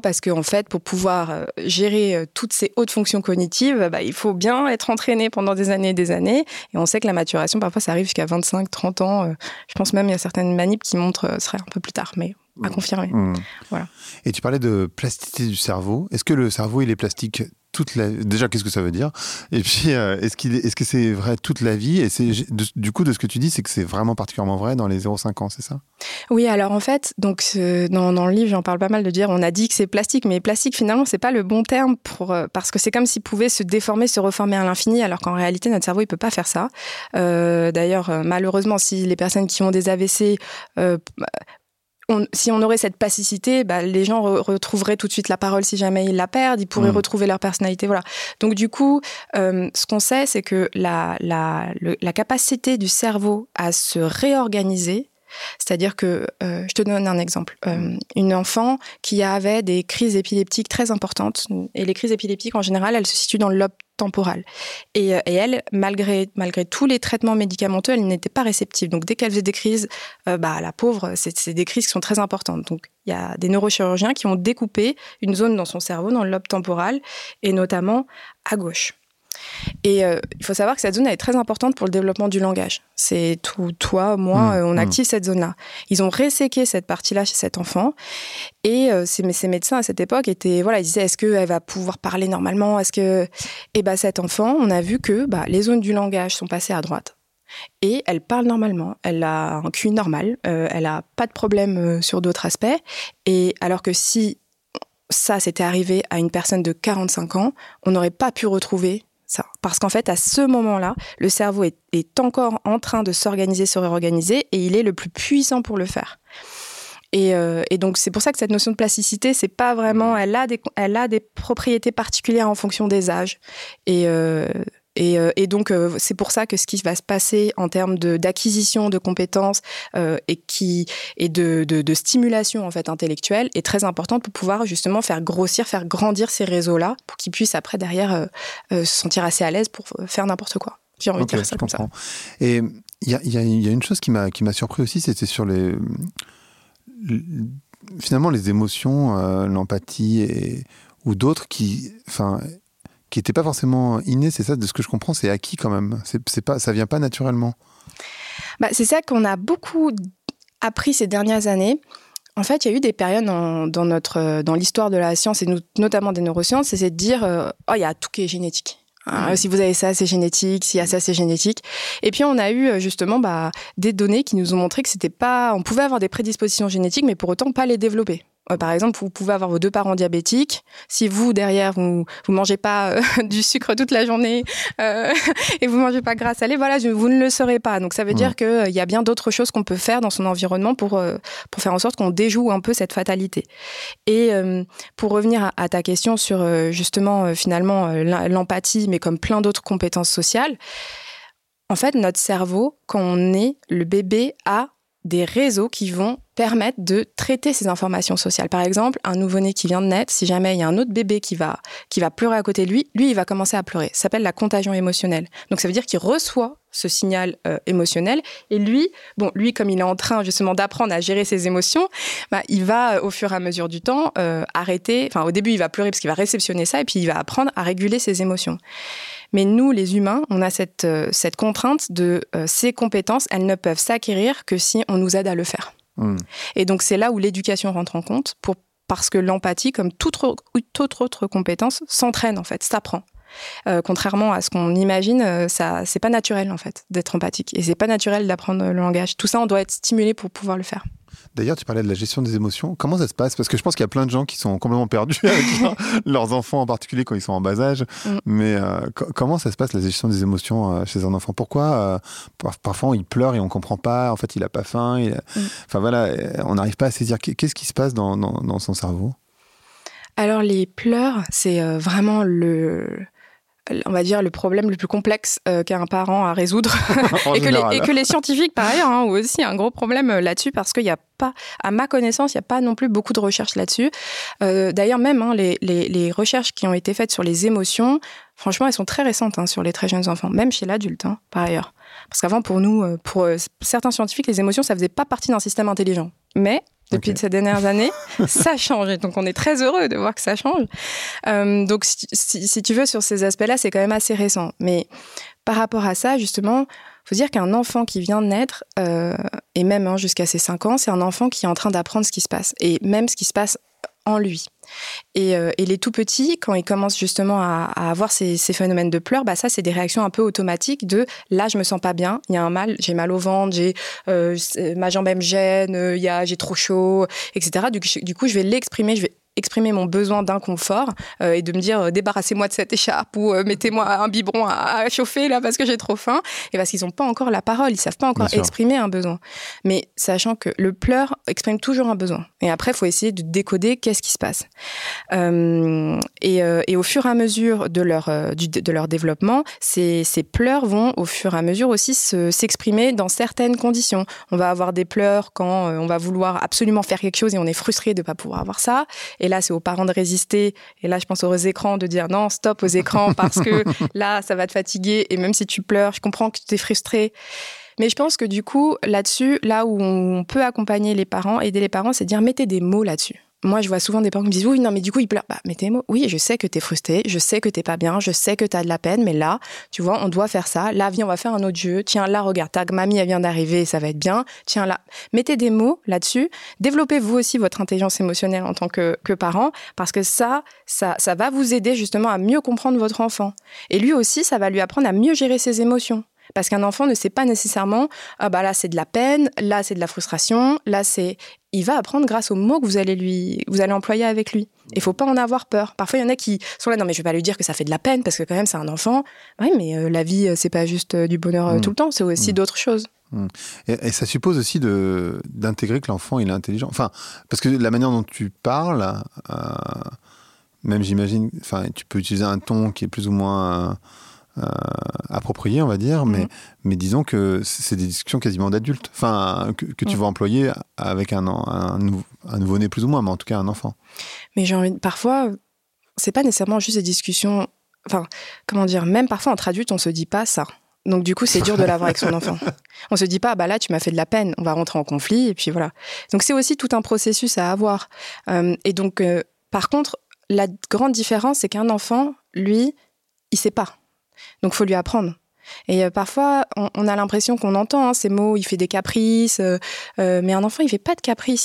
Parce qu'en fait, pour pouvoir gérer toutes ces hautes fonctions cognitives, il faut bien être entraîné pendant des années et des années. Et on sait que la maturation, parfois, ça arrive jusqu'à 25, 30 ans. Je pense même qu'il y a certaines manips qui montrent ce serait un peu plus tard, mais à confirmer. Voilà. Et tu parlais de plasticité du cerveau. Est-ce que le cerveau, il est plastique Déjà, qu'est-ce que ça veut dire? Et puis, est-ce que c'est vrai toute la vie? Et du coup, de ce que tu dis, c'est que c'est vraiment particulièrement vrai dans les 0-5 ans, c'est ça? Oui, alors en fait, donc dans le livre, j'en parle pas mal de dire, on a dit que c'est plastique, mais plastique finalement, c'est pas le bon terme parce que c'est comme s'il pouvait se déformer, se reformer à l'infini, alors qu'en réalité, notre cerveau, il peut pas faire ça. D'ailleurs, malheureusement, si les personnes qui ont des AVC si on aurait cette plasticité, les gens retrouveraient tout de suite la parole si jamais ils la perdent, ils pourraient retrouver leur personnalité, voilà. Donc du coup, ce qu'on sait, c'est que la capacité du cerveau à se réorganiser, c'est-à-dire que, je te donne un exemple, une enfant qui avait des crises épileptiques très importantes, et les crises épileptiques en général, elles se situent dans le lobe temporal. Et elle, malgré tous les traitements médicamenteux, elle n'était pas réceptive. Donc dès qu'elle faisait des crises, la pauvre, c'est des crises qui sont très importantes. Donc il y a des neurochirurgiens qui ont découpé une zone dans son cerveau, dans le lobe temporal, et notamment à gauche. Et il faut savoir que cette zone elle est très importante pour le développement du langage. C'est tout, toi, moi, on active cette zone-là. Ils ont resséqué cette partie-là chez cet enfant. Et ces médecins à cette époque ils disaient est-ce qu'elle va pouvoir parler normalement? Et cet enfant, on a vu que les zones du langage sont passées à droite. Et elle parle normalement. Elle a un QI normal. Elle n'a pas de problème sur d'autres aspects. Et alors que si ça s'était arrivé à une personne de 45 ans, on n'aurait pas pu retrouver ça. Parce qu'en fait, à ce moment-là, le cerveau est encore en train de s'organiser, se réorganiser, et il est le plus puissant pour le faire. Et donc, c'est pour ça que cette notion de plasticité, c'est pas vraiment... Elle a des propriétés particulières en fonction des âges. Et donc, c'est pour ça que ce qui va se passer en termes d'acquisition de compétences et de stimulation en fait intellectuelle est très importante pour pouvoir justement faire grandir ces réseaux-là pour qu'ils puissent après derrière se sentir assez à l'aise pour faire n'importe quoi. J'ai envie de dire ça comme ça. Et il y a une chose qui m'a surpris aussi, c'était sur finalement les émotions, l'empathie ou d'autres qui n'était pas forcément inné, c'est ça, de ce que je comprends, c'est acquis quand même. Ça vient pas naturellement. C'est ça qu'on a beaucoup appris ces dernières années. En fait, il y a eu des périodes dans l'histoire de la science, et notamment des neurosciences, c'est de dire il y a tout qui est génétique. Si vous avez ça, c'est génétique. S'il y a ça, c'est génétique. Et puis, on a eu justement des données qui nous ont montré que c'était pas... On pouvait avoir des prédispositions génétiques, mais pour autant pas les développer. Par exemple, vous pouvez avoir vos 2 parents diabétiques. Si vous, derrière, vous mangez pas du sucre toute la journée et vous mangez pas gras salé, vous ne le saurez pas. Donc, ça veut dire qu'il y a bien d'autres choses qu'on peut faire dans son environnement pour faire en sorte qu'on déjoue un peu cette fatalité. Et pour revenir à ta question sur, justement, finalement, l'empathie, mais comme plein d'autres compétences sociales, en fait, notre cerveau, quand on est le bébé, a des réseaux qui vont permettre de traiter ces informations sociales. Par exemple, un nouveau-né qui vient de naître, si jamais il y a un autre bébé qui va pleurer à côté de lui, il va commencer à pleurer. Ça s'appelle la contagion émotionnelle. Donc ça veut dire qu'il reçoit ce signal émotionnel et lui, comme il est en train justement d'apprendre à gérer ses émotions, il va au fur et à mesure du temps arrêter. Enfin, au début, il va pleurer parce qu'il va réceptionner ça et puis il va apprendre à réguler ses émotions. Mais nous, les humains, on a cette contrainte de ces compétences, elles ne peuvent s'acquérir que si on nous aide à le faire. Et donc, c'est là où l'éducation rentre en compte, parce que l'empathie, comme toute autre compétence, s'entraîne, en fait, s'apprend. Contrairement à ce qu'on imagine, c'est pas naturel, en fait, d'être empathique. Et c'est pas naturel d'apprendre le langage. Tout ça, on doit être stimulé pour pouvoir le faire. D'ailleurs, tu parlais de la gestion des émotions. Comment ça se passe? Parce que je pense qu'il y a plein de gens qui sont complètement perdus avec leurs enfants, en particulier quand ils sont en bas âge. Mais comment ça se passe, la gestion des émotions chez un enfant? Pourquoi parfois il pleure et on ne comprend pas, en fait il n'a pas faim. Enfin voilà, on n'arrive pas à saisir. Qu'est-ce qui se passe dans son cerveau? Alors les pleurs, c'est vraiment on va dire, le problème le plus complexe qu'a un parent à résoudre. et que les scientifiques, par ailleurs, ont aussi un gros problème là-dessus, parce qu'il n'y a pas, à ma connaissance, il n'y a pas non plus beaucoup de recherches là-dessus. D'ailleurs, même les recherches qui ont été faites sur les émotions, franchement, elles sont très récentes sur les très jeunes enfants, même chez l'adulte, par ailleurs. Parce qu'avant, pour nous, pour certains scientifiques, les émotions, ça ne faisait pas partie d'un système intelligent. Mais depuis ces dernières années, ça change. Et donc, on est très heureux de voir que ça change. Donc, si tu veux, sur ces aspects-là, c'est quand même assez récent. Mais par rapport à ça, justement, il faut dire qu'un enfant qui vient de naître, et même jusqu'à ses 5 ans, c'est un enfant qui est en train d'apprendre ce qui se passe. Et même ce qui se passe en lui. Et les tout petits, quand ils commencent justement à avoir ces phénomènes de pleurs, ça, c'est des réactions un peu automatiques de « là, je me sens pas bien, il y a un mal, j'ai mal au ventre, ma jambe elle me gêne, j'ai trop chaud, etc. » Du coup, je vais l'exprimer, je vais exprimer mon besoin d'inconfort et de me dire débarrassez-moi de cette écharpe ou mettez-moi un biberon à chauffer là parce que j'ai trop faim, et parce qu'ils n'ont pas encore la parole, ils savent pas encore exprimer un besoin. Mais sachant que le pleur exprime toujours un besoin, et après il faut essayer de décoder qu'est-ce qui se passe. Et au fur et à mesure de leur développement, ces pleurs vont au fur et à mesure aussi s'exprimer dans certaines conditions. On va avoir des pleurs quand on va vouloir absolument faire quelque chose et on est frustré de ne pas pouvoir avoir ça. Et là, c'est aux parents de résister. Et là, je pense aux écrans, de dire non, stop aux écrans parce que là, ça va te fatiguer. Et même si tu pleures, je comprends que tu es frustré. Mais je pense que du coup, là-dessus, là où on peut accompagner les parents, aider les parents, c'est de dire mettez des mots là-dessus. Moi, je vois souvent des parents qui me disent « Oui, non, mais du coup, il pleure. » Mettez des mots. Oui, je sais que t'es frustré, je sais que t'es pas bien, je sais que t'as de la peine, mais là, tu vois, on doit faire ça. Là, viens, on va faire un autre jeu. Tiens, là, regarde, ta mamie, elle vient d'arriver, ça va être bien. Tiens, là. Mettez des mots là-dessus. Développez vous aussi votre intelligence émotionnelle en tant que parent, parce que ça va vous aider justement à mieux comprendre votre enfant. Et lui aussi, ça va lui apprendre à mieux gérer ses émotions. Parce qu'un enfant ne sait pas nécessairement là c'est de la peine, là c'est de la frustration, il va apprendre grâce aux mots que vous allez employer avec lui. Il faut pas en avoir peur. Parfois il y en a qui sont là non mais je vais pas lui dire que ça fait de la peine parce que quand même c'est un enfant. Oui mais la vie c'est pas juste du bonheur tout le temps, c'est aussi d'autres choses. Et ça suppose aussi d'intégrer que l'enfant il est intelligent. Enfin parce que la manière dont tu parles, même j'imagine, enfin tu peux utiliser un ton qui est plus ou moins approprié, on va dire, mais disons que c'est des discussions quasiment d'adultes, enfin, que tu vas employer avec un nouveau-né plus ou moins, mais en tout cas un enfant. Mais parfois, c'est pas nécessairement juste des discussions, enfin, comment dire, même parfois entre adultes, on se dit pas ça. Donc du coup, c'est dur de l'avoir avec son enfant. On se dit pas, là, tu m'as fait de la peine, on va rentrer en conflit, et puis voilà. Donc c'est aussi tout un processus à avoir. Et donc, par contre, la grande différence, c'est qu'un enfant, lui, il sait pas. Donc, il faut lui apprendre. Et parfois, on a l'impression qu'on entend ces mots, il fait des caprices, mais un enfant, il fait pas de caprices.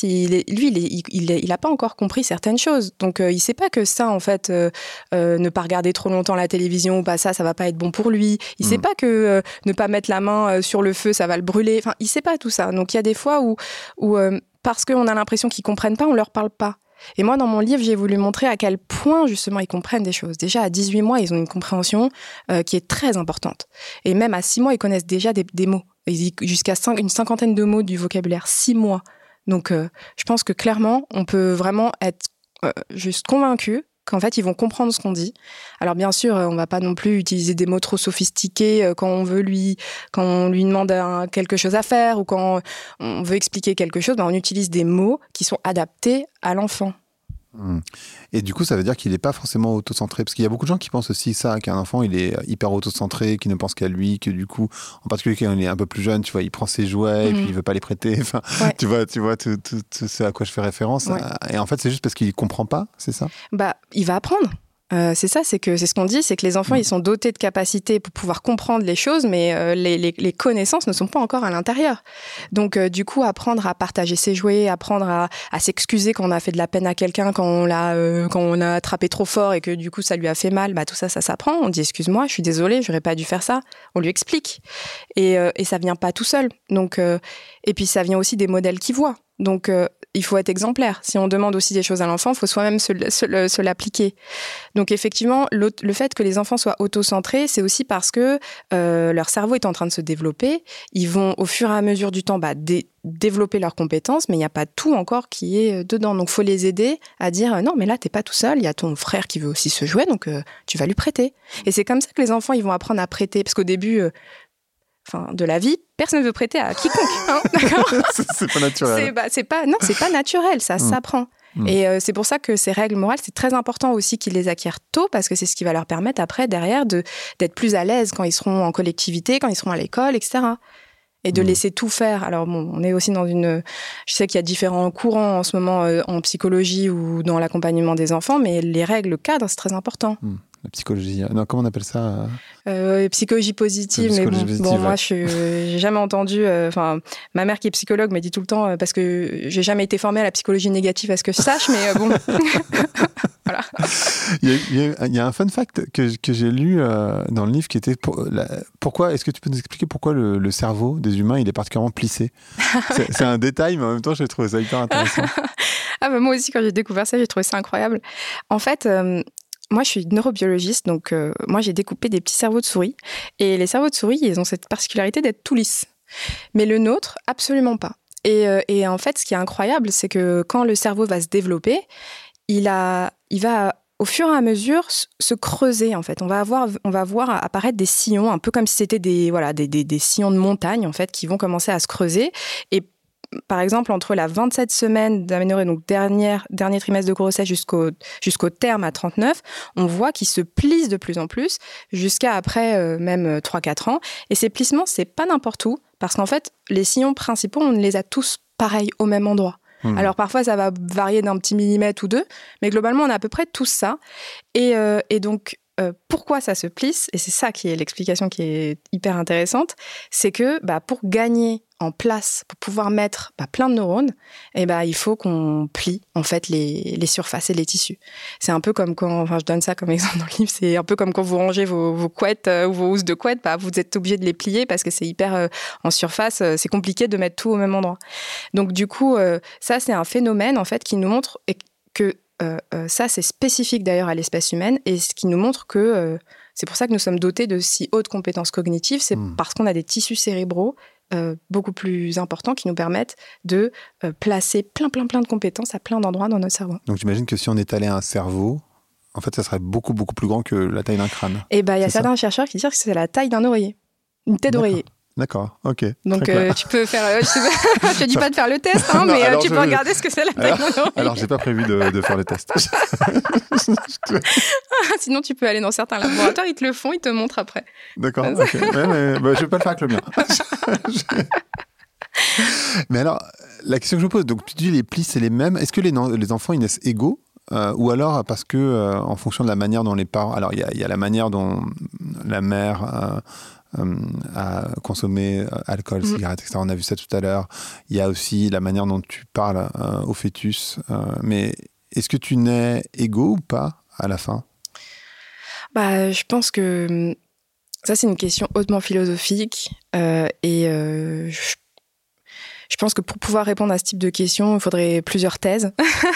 Il a pas encore compris certaines choses. Donc, il sait pas que ça, en fait, ne pas regarder trop longtemps la télévision, ça va pas être bon pour lui. Il sait pas que ne pas mettre la main sur le feu, ça va le brûler. Enfin, il sait pas tout ça. Donc, il y a des fois où parce qu'on a l'impression qu'ils comprennent pas, on leur parle pas. Et moi, dans mon livre, j'ai voulu montrer à quel point, justement, ils comprennent des choses. Déjà, à 18 mois, ils ont une compréhension qui est très importante. Et même à 6 mois, ils connaissent déjà des mots. Jusqu'à une cinquantaine de mots du vocabulaire. 6 mois. Donc, je pense que clairement, on peut vraiment être juste convaincu qu'en fait, ils vont comprendre ce qu'on dit. Alors, bien sûr, on va pas non plus utiliser des mots trop sophistiqués quand on lui demande quelque chose à faire ou quand on veut expliquer quelque chose, on utilise des mots qui sont adaptés à l'enfant. Et du coup, ça veut dire qu'il n'est pas forcément autocentré, parce qu'il y a beaucoup de gens qui pensent aussi ça, qu'un enfant, il est hyper autocentré, qui ne pense qu'à lui, que du coup, en particulier quand il est un peu plus jeune, tu vois, il prend ses jouets et puis il veut pas les prêter. Enfin, tu vois tout ce à quoi je fais référence. Ouais. Et en fait, c'est juste parce qu'il comprend pas, c'est ça ? Il va apprendre. C'est ce qu'on dit, c'est que les enfants, ils sont dotés de capacités pour pouvoir comprendre les choses, mais les connaissances ne sont pas encore à l'intérieur. Donc, du coup, apprendre à partager ses jouets, apprendre à s'excuser quand on a fait de la peine à quelqu'un, quand on a attrapé trop fort et que du coup, ça lui a fait mal, tout ça s'apprend. On dit, excuse-moi, je suis désolée, j'aurais pas dû faire ça. On lui explique. Et ça vient pas tout seul. Donc, et puis, ça vient aussi des modèles qu'il voit. Donc, il faut être exemplaire. Si on demande aussi des choses à l'enfant, il faut soi-même se l'appliquer. Donc effectivement, le fait que les enfants soient autocentrés, c'est aussi parce que leur cerveau est en train de se développer. Ils vont au fur et à mesure du temps développer leurs compétences, mais il n'y a pas tout encore qui est dedans. Donc il faut les aider à dire non, mais là, tu n'es pas tout seul, il y a ton frère qui veut aussi se jouer, donc tu vas lui prêter. Et c'est comme ça que les enfants ils vont apprendre à prêter, parce qu'au début... de la vie, personne ne veut prêter à quiconque, d'accord ? C'est pas naturel. C'est pas naturel, ça s'apprend. Et c'est pour ça que ces règles morales, c'est très important aussi qu'ils les acquièrent tôt, parce que c'est ce qui va leur permettre après, derrière, d'être plus à l'aise quand ils seront en collectivité, quand ils seront à l'école, etc. Et de laisser tout faire. Alors on est aussi dans je sais qu'il y a différents courants en ce moment en psychologie ou dans l'accompagnement des enfants, mais les règles, le cadre, c'est très important. La psychologie. Non, comment on appelle ça Psychologie positive, mais bon, moi, j'ai jamais entendu. Enfin, ma mère qui est psychologue m'a dit tout le temps parce que j'ai jamais été formée à la psychologie négative, à ce que je sache, mais bon. Voilà. Il y a un fun fact que j'ai lu dans le livre qui était pourquoi. Est-ce que tu peux nous expliquer pourquoi le cerveau des humains il est particulièrement plissé? C'est un détail, mais en même temps, j'ai trouvé ça hyper intéressant. Ah bah moi aussi, quand j'ai découvert ça, j'ai trouvé ça incroyable. En fait. Moi, je suis neurobiologiste, donc moi, j'ai découpé des petits cerveaux de souris. Et les cerveaux de souris, ils ont cette particularité d'être tout lisses. Mais le nôtre, absolument pas. Et en fait, ce qui est incroyable, c'est que quand le cerveau va se développer, il va, au fur et à mesure, se creuser, en fait. On va voir apparaître des sillons, un peu comme si c'était des sillons de montagne, en fait, qui vont commencer à se creuser. Et par exemple, entre la 27 semaines d'aménorrhée, donc dernier trimestre de grossesse jusqu'au terme à 39, on voit qu'ils se plissent de plus en plus jusqu'à après même 3-4 ans. Et ces plissements, c'est pas n'importe où, parce qu'en fait, les sillons principaux, on les a tous pareils au même endroit. Alors parfois, ça va varier d'un petit millimètre ou deux, mais globalement, on a à peu près tous ça. Et donc, pourquoi ça se plisse, et c'est ça qui est l'explication qui est hyper intéressante, c'est que pour gagner en place, pour pouvoir mettre plein de neurones, il faut qu'on plie en fait les surfaces et les tissus. C'est un peu comme quand, je donne ça comme exemple dans le livre, c'est un peu comme quand vous rangez vos couettes ou vos housses de couettes, vous êtes obligé de les plier parce que c'est hyper en surface, c'est compliqué de mettre tout au même endroit. Donc du coup, ça c'est un phénomène en fait qui nous montre que ça, c'est spécifique d'ailleurs à l'espèce humaine, et ce qui nous montre que c'est pour ça que nous sommes dotés de si hautes compétences cognitives, c'est parce qu'on a des tissus cérébraux beaucoup plus importants qui nous permettent de placer plein de compétences à plein d'endroits dans notre cerveau. Donc j'imagine que si on étalait un cerveau, en fait, ça serait beaucoup plus grand que la taille d'un crâne. Et il y a certains chercheurs qui disent que c'est la taille d'un oreiller, une tête d'oreiller. D'accord, ok. Donc tu peux faire. Je te dis pas de faire le test, hein, non, mais tu peux regarder ce que c'est la taille d'un oreiller. Alors j'ai pas prévu de faire le test. Sinon tu peux aller dans certains laboratoires, ils te le font, ils te montrent après. D'accord. Okay. Ouais, mais je vais pas le faire avec le mien. Mais alors, la question que je vous pose, donc tu dis les plis c'est les mêmes. Est-ce que les enfants ils naissent égaux? Ou alors parce que en fonction de la manière dont les parents, alors il y a la manière dont la mère à consommer alcool, cigarettes, etc. On a vu ça tout à l'heure. Il y a aussi la manière dont tu parles au fœtus. Mais est-ce que tu nais égaux ou pas à la fin? Je pense que ça, c'est une question hautement philosophique. Je pense que pour pouvoir répondre à ce type de questions, il faudrait plusieurs thèses.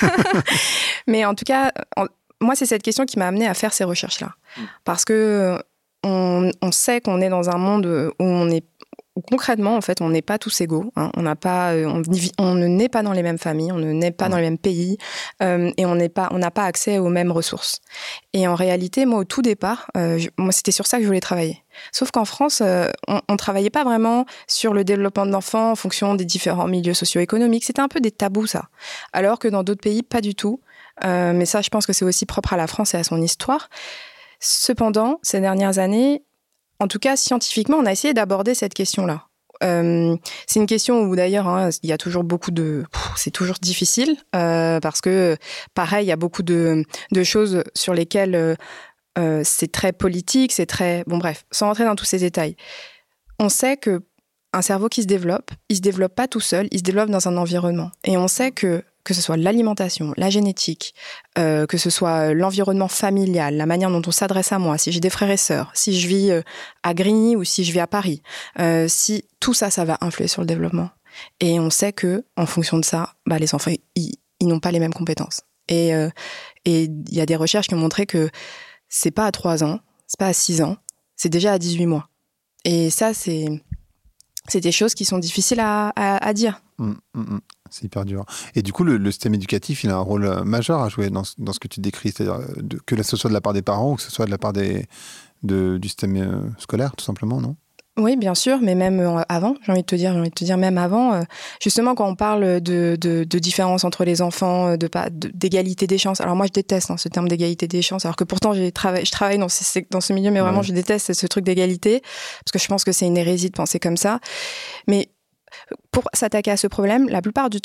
Mais en tout cas, moi, c'est cette question qui m'a amenée à faire ces recherches-là. Parce que on sait qu'on est dans un monde où concrètement, en fait, on n'est pas tous égaux. Hein. On ne naît pas dans les mêmes familles, on ne naît pas dans les mêmes pays, et on n'a pas accès aux mêmes ressources. Et en réalité, moi, au tout départ, moi, c'était sur ça que je voulais travailler. Sauf qu'en France, on ne travaillait pas vraiment sur le développement de l'enfant en fonction des différents milieux socio-économiques. C'était un peu des tabous, ça. Alors que dans d'autres pays, pas du tout. Mais ça, je pense que c'est aussi propre à la France et à son histoire. Cependant, ces dernières années, en tout cas scientifiquement, on a essayé d'aborder cette question-là. C'est une question où d'ailleurs, il y a toujours c'est toujours difficile parce que, pareil, il y a beaucoup de choses sur lesquelles c'est très politique, c'est très... Bon bref, sans rentrer dans tous ces détails. On sait que un cerveau qui se développe, il se développe pas tout seul, il se développe dans un environnement. Et on sait que ce soit l'alimentation, la génétique, que ce soit l'environnement familial, la manière dont on s'adresse à moi, si j'ai des frères et sœurs, si je vis à Grigny ou si je vis à Paris, si tout ça, ça va influer sur le développement. Et on sait que, en fonction de ça, les enfants, ils n'ont pas les mêmes compétences. Et il y a des recherches qui ont montré que c'est pas à 3 ans, c'est pas à 6 ans, c'est déjà à 18 mois. Et ça, c'est des choses qui sont difficiles à dire. C'est hyper dur. Et du coup, le système éducatif, il a un rôle majeur à jouer dans ce que tu décris, c'est-à-dire que ce soit de la part des parents ou que ce soit de la part du système scolaire, tout simplement, non ? Oui, bien sûr, mais même avant, j'ai envie de te dire même avant, justement quand on parle de différence entre les enfants, d'égalité des chances. Alors moi, je déteste ce terme d'égalité des chances, alors que pourtant je travaille dans ce milieu, mais vraiment je déteste ce truc d'égalité, parce que je pense que c'est une hérésie de penser comme ça. Mais pour s'attaquer à ce problème, la plupart du temps,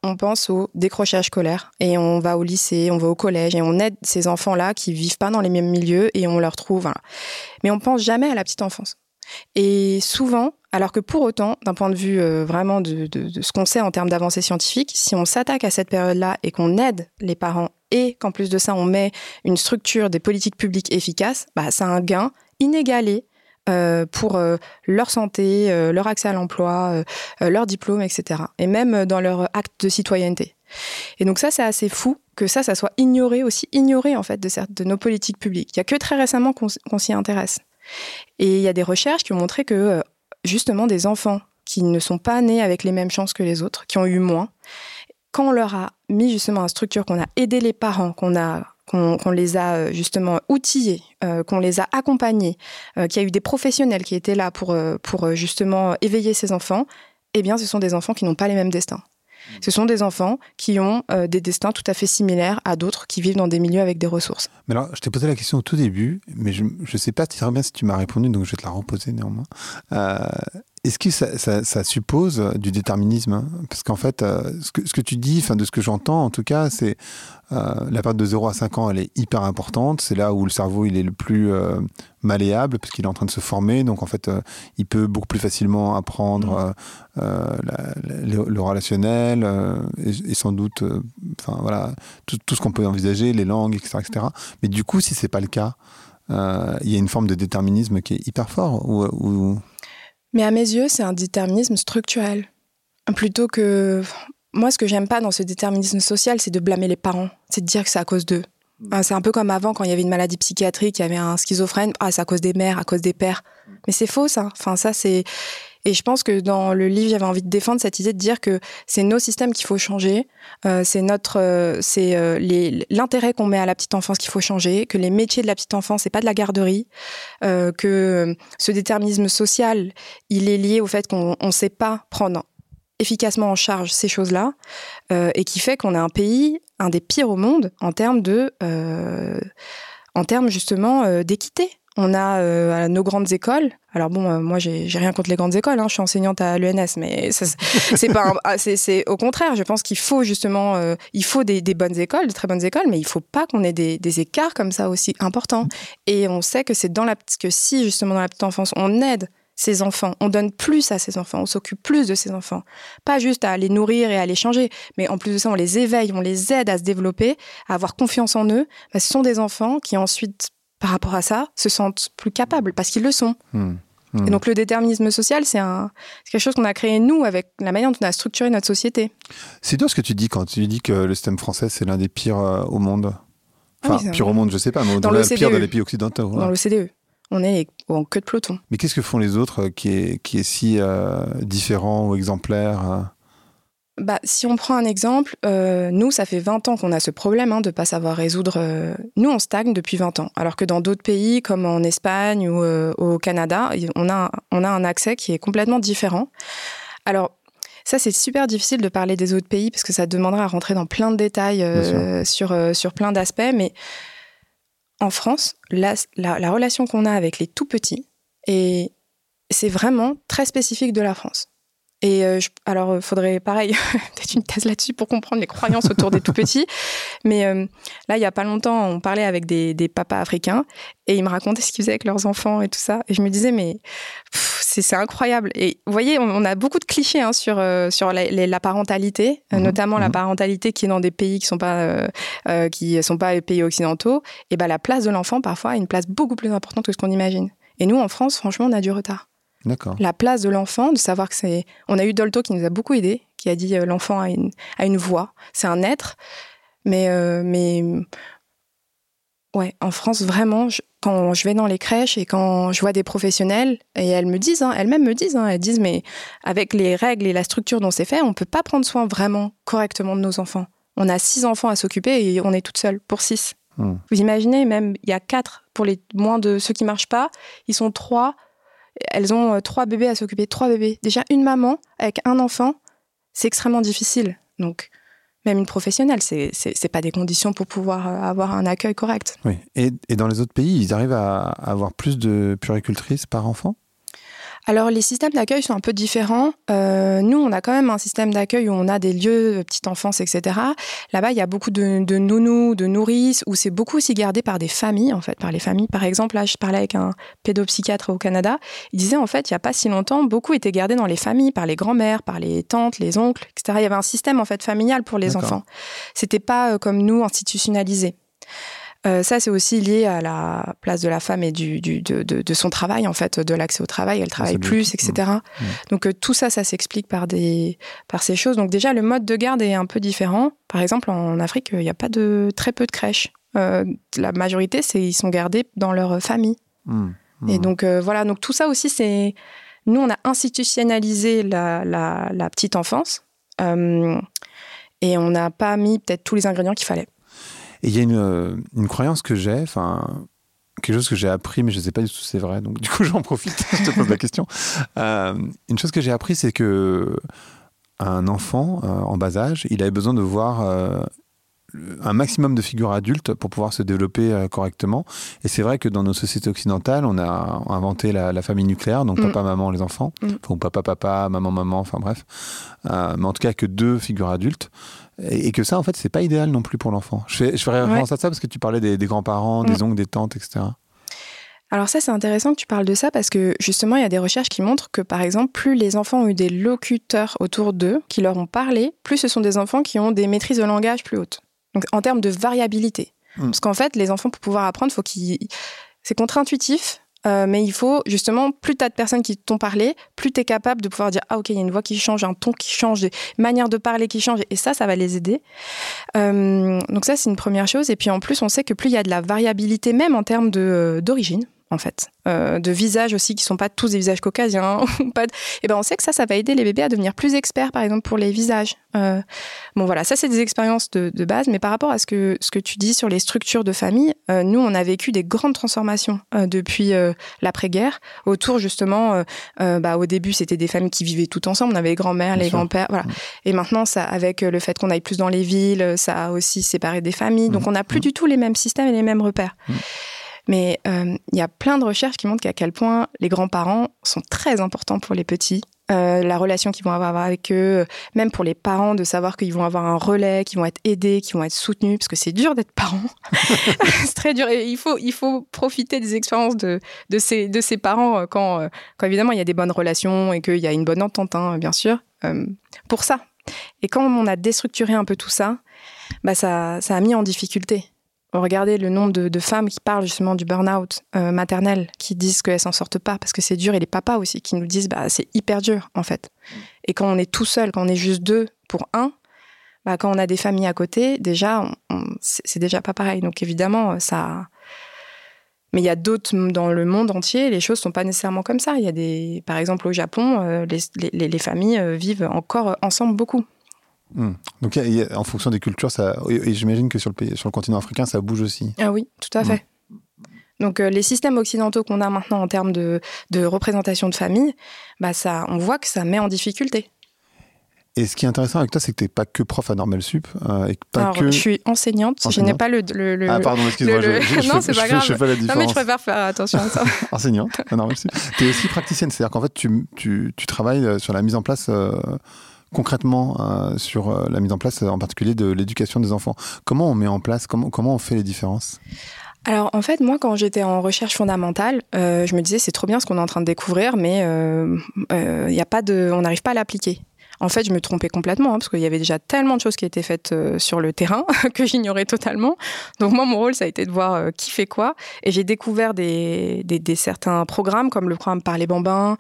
on pense au décrochage scolaire et on va au lycée, on va au collège et on aide ces enfants-là qui vivent pas dans les mêmes milieux et on leur trouve. Voilà. Mais on pense jamais à la petite enfance. Et souvent, alors que pour autant, d'un point de vue vraiment de ce qu'on sait en termes d'avancée scientifique, si on s'attaque à cette période-là et qu'on aide les parents et qu'en plus de ça, on met une structure des politiques publiques efficaces, ça a un gain inégalé pour leur santé, leur accès à l'emploi, leur diplôme, etc. Et même dans leur acte de citoyenneté. Et donc ça, c'est assez fou que ça soit ignoré en fait de nos politiques publiques. Il y a que très récemment qu'on s'y intéresse. Et il y a des recherches qui ont montré que justement des enfants qui ne sont pas nés avec les mêmes chances que les autres, qui ont eu moins, quand on leur a mis justement une structure, qu'on a aidé les parents, qu'on les a justement outillés, qu'on les a accompagnés, qu'il y a eu des professionnels qui étaient là pour justement éveiller ces enfants, eh bien ce sont des enfants qui n'ont pas les mêmes destins. Ce sont des enfants qui ont des destins tout à fait similaires à d'autres qui vivent dans des milieux avec des ressources. Mais alors, je t'ai posé la question au tout début, mais je ne sais pas très bien si tu m'as répondu, donc je vais te la reposer néanmoins. Est-ce que ça suppose du déterminisme ? Parce qu'en fait, ce que tu dis, de ce que j'entends en tout cas, c'est la période de 0 à 5 ans, elle est hyper importante. C'est là où le cerveau il est le plus malléable, parce qu'il est en train de se former. Donc en fait, il peut beaucoup plus facilement apprendre le relationnel et sans doute tout ce qu'on peut envisager, les langues, etc. Mais du coup, si ce n'est pas le cas, il y a une forme de déterminisme qui est hyper fort ou... Mais à mes yeux, c'est un déterminisme structurel. Plutôt que... Moi, ce que j'aime pas dans ce déterminisme social, c'est de blâmer les parents. C'est de dire que c'est à cause d'eux. C'est un peu comme avant, quand il y avait une maladie psychiatrique, il y avait un schizophrène. C'est à cause des mères, à cause des pères. Mais c'est faux, ça. Ça, c'est... Et je pense que dans le livre, j'avais envie de défendre cette idée de dire que c'est nos systèmes qu'il faut changer, c'est l'intérêt qu'on met à la petite enfance qu'il faut changer, que les métiers de la petite enfance, c'est pas de la garderie, que ce déterminisme social, il est lié au fait qu'on ne sait pas prendre efficacement en charge ces choses-là, et qui fait qu'on est un pays, un des pires au monde en termes justement d'équité. On a nos grandes écoles. Alors bon, moi j'ai rien contre les grandes écoles. Je suis enseignante à l'ENS, mais ça, c'est pas. C'est au contraire. Je pense qu'il faut justement, il faut des bonnes écoles, de très bonnes écoles, mais il faut pas qu'on ait des écarts comme ça aussi importants. Et on sait que que si justement dans la petite enfance on aide ces enfants, on donne plus à ces enfants, on s'occupe plus de ces enfants, pas juste à les nourrir et à les changer, mais en plus de ça on les éveille, on les aide à se développer, à avoir confiance en eux. Ce sont des enfants qui ensuite, par rapport à ça, se sentent plus capables, parce qu'ils le sont. Et donc le déterminisme social, c'est quelque chose qu'on a créé nous, avec la manière dont on a structuré notre société. C'est dur ce que tu dis quand tu dis que le système français, c'est l'un des pires au monde. Pire au monde, je sais pas, mais pire dans les pays occidentaux. Dans l'OCDE. On est en queue de peloton. Mais qu'est-ce que font les autres qui est si différent ou exemplaire Si on prend un exemple, nous, ça fait 20 ans qu'on a ce problème de ne pas savoir résoudre. Nous, on stagne depuis 20 ans. Alors que dans d'autres pays, comme en Espagne ou au Canada, on a un accès qui est complètement différent. Alors, ça, c'est super difficile de parler des autres pays parce que ça demanderait à rentrer dans plein de détails sur plein d'aspects. Mais en France, la relation qu'on a avec les tout-petits, c'est vraiment très spécifique de la France. Et alors, il faudrait, pareil, peut-être une thèse là-dessus pour comprendre les croyances autour des tout-petits. Mais là, il n'y a pas longtemps, on parlait avec des papas africains et ils me racontaient ce qu'ils faisaient avec leurs enfants et tout ça. Et je me disais, mais c'est incroyable. Et vous voyez, on a beaucoup de clichés sur la parentalité, notamment la parentalité qui est dans des pays qui sont pas les pays occidentaux. Et la place de l'enfant, parfois, a une place beaucoup plus importante que ce qu'on imagine. Et nous, en France, franchement, on a du retard. D'accord. La place de l'enfant, de savoir que c'est... On a eu Dolto qui nous a beaucoup aidés, qui a dit l'enfant a une voix, c'est un être. Mais ouais, en France, vraiment, quand je vais dans les crèches et quand je vois des professionnels, et elles me disent, elles disent, mais avec les règles et la structure dont c'est fait, on ne peut pas prendre soin vraiment correctement de nos enfants. On a 6 enfants à s'occuper et on est toute seule pour 6. Vous imaginez, même, il y a 4 pour les moins de ceux qui ne marchent pas, ils sont 3. Elles ont 3 bébés à s'occuper, 3 bébés. Déjà, une maman avec un enfant, c'est extrêmement difficile. Donc, même une professionnelle, c'est pas des conditions pour pouvoir avoir un accueil correct. Oui. Et dans les autres pays, ils arrivent à avoir plus de puéricultrices par enfant ? Alors, les systèmes d'accueil sont un peu différents. Nous, on a quand même un système d'accueil où on a des lieux, petite enfance, etc. Là-bas, il y a beaucoup de nounous, de nourrices, où c'est beaucoup aussi gardé par des familles, en fait, par les familles. Par exemple, là, je parlais avec un pédopsychiatre au Canada. Il disait, en fait, il n'y a pas si longtemps, beaucoup étaient gardés dans les familles, par les grands-mères, par les tantes, les oncles, etc. Il y avait un système, en fait, familial pour les enfants. C'était pas, comme nous, institutionnalisé. Ça, c'est aussi lié à la place de la femme et de son travail, en fait, de l'accès au travail. Elle travaille plus, etc. Donc, tout ça s'explique par ces choses. Donc, déjà, le mode de garde est un peu différent. Par exemple, en Afrique, il n'y a pas très peu de crèches. La majorité, ils sont gardés dans leur famille. Et donc, voilà. Donc, tout ça aussi, nous, on a institutionnalisé la petite enfance. Et on n'a pas mis peut-être tous les ingrédients qu'il fallait. Et il y a une croyance que j'ai, quelque chose que j'ai appris, mais je ne sais pas du tout si c'est vrai, donc du coup j'en profite, je te pose la question. Une chose que j'ai appris, c'est que un enfant en bas âge, il avait besoin de voir un maximum de figures adultes pour pouvoir se développer correctement. Et c'est vrai que dans nos sociétés occidentales, on a inventé la famille nucléaire, donc papa, maman, les enfants, ou papa, maman, enfin bref. Mais en tout cas, que 2 figures adultes. Et que ça, en fait, c'est pas idéal non plus pour l'enfant. Je ferais référence à ça parce que tu parlais des grands-parents, des oncles, des tantes, etc. Alors ça, c'est intéressant que tu parles de ça parce que justement, il y a des recherches qui montrent que, par exemple, plus les enfants ont eu des locuteurs autour d'eux qui leur ont parlé, plus ce sont des enfants qui ont des maîtrises de langage plus hautes. Donc, en termes de variabilité. Parce qu'en fait, les enfants, pour pouvoir apprendre, c'est contre-intuitif. Mais il faut, justement, plus tu as de personnes qui t'ont parlé, plus tu es capable de pouvoir dire « Ah, ok, il y a une voix qui change, un ton qui change, des manières de parler qui changent. » Et ça va les aider. Donc ça, c'est une première chose. Et puis en plus, on sait que plus il y a de la variabilité, même en termes d'origine, en fait, de visages aussi, qui ne sont pas tous des visages caucasiens. Et ben on sait que ça va aider les bébés à devenir plus experts, par exemple, pour les visages. Bon, voilà, ça, c'est des expériences de base. Mais par rapport à ce que tu dis sur les structures de famille, nous, on a vécu des grandes transformations depuis l'après-guerre, autour, justement, au début, c'était des familles qui vivaient toutes ensemble. On avait les grands-mères, les grands-pères, voilà. Et maintenant, ça, avec le fait qu'on aille plus dans les villes, ça a aussi séparé des familles. Donc, on n'a plus du tout les mêmes systèmes et les mêmes repères. Mais il y a plein de recherches qui montrent qu'à quel point les grands-parents sont très importants pour les petits. La relation qu'ils vont avoir avec eux, même pour les parents, de savoir qu'ils vont avoir un relais, qu'ils vont être aidés, qu'ils vont être soutenus, parce que c'est dur d'être parent. C'est très dur. Et il faut profiter des expériences de ces parents quand évidemment il y a des bonnes relations et qu'il y a une bonne entente, bien sûr, pour ça. Et quand on a déstructuré un peu tout ça, ça a mis en difficulté. Regardez le nombre de femmes qui parlent justement du burn-out maternel, qui disent qu'elles s'en sortent pas parce que c'est dur, et les papas aussi qui nous disent c'est hyper dur en fait. Et quand on est tout seul, quand on est juste 2 pour 1, quand on a des familles à côté, déjà c'est déjà pas pareil. Donc évidemment ça. Mais il y a d'autres dans le monde entier, les choses sont pas nécessairement comme ça. Il y a par exemple au Japon, les familles vivent encore ensemble beaucoup. Donc, en fonction des cultures, et j'imagine que sur le continent africain, ça bouge aussi. Ah oui, tout à fait. Donc, les systèmes occidentaux qu'on a maintenant en termes de représentation de famille, on voit que ça met en difficulté. Et ce qui est intéressant avec toi, c'est que tu n'es pas que prof à Normal Sup. Je suis enseignante. Je n'ai pas le Ah, pardon, excuse-moi. Non, c'est pas grave. Je fais la différence. Non, mais je préfère faire attention à ça. Enseignante à Normal Sup. Tu es aussi praticienne. C'est-à-dire qu'en fait, tu travailles sur la mise en place... concrètement sur la mise en place en particulier de l'éducation des enfants. Comment on met en place, comment on fait les différences ? Alors en fait, moi quand j'étais en recherche fondamentale, je me disais c'est trop bien ce qu'on est en train de découvrir, mais on n'arrive pas à l'appliquer. En fait, je me trompais complètement, parce qu'il y avait déjà tellement de choses qui étaient faites sur le terrain que j'ignorais totalement. Donc moi, mon rôle, ça a été de voir qui fait quoi. Et j'ai découvert des certains programmes, comme le programme Parler Bambin,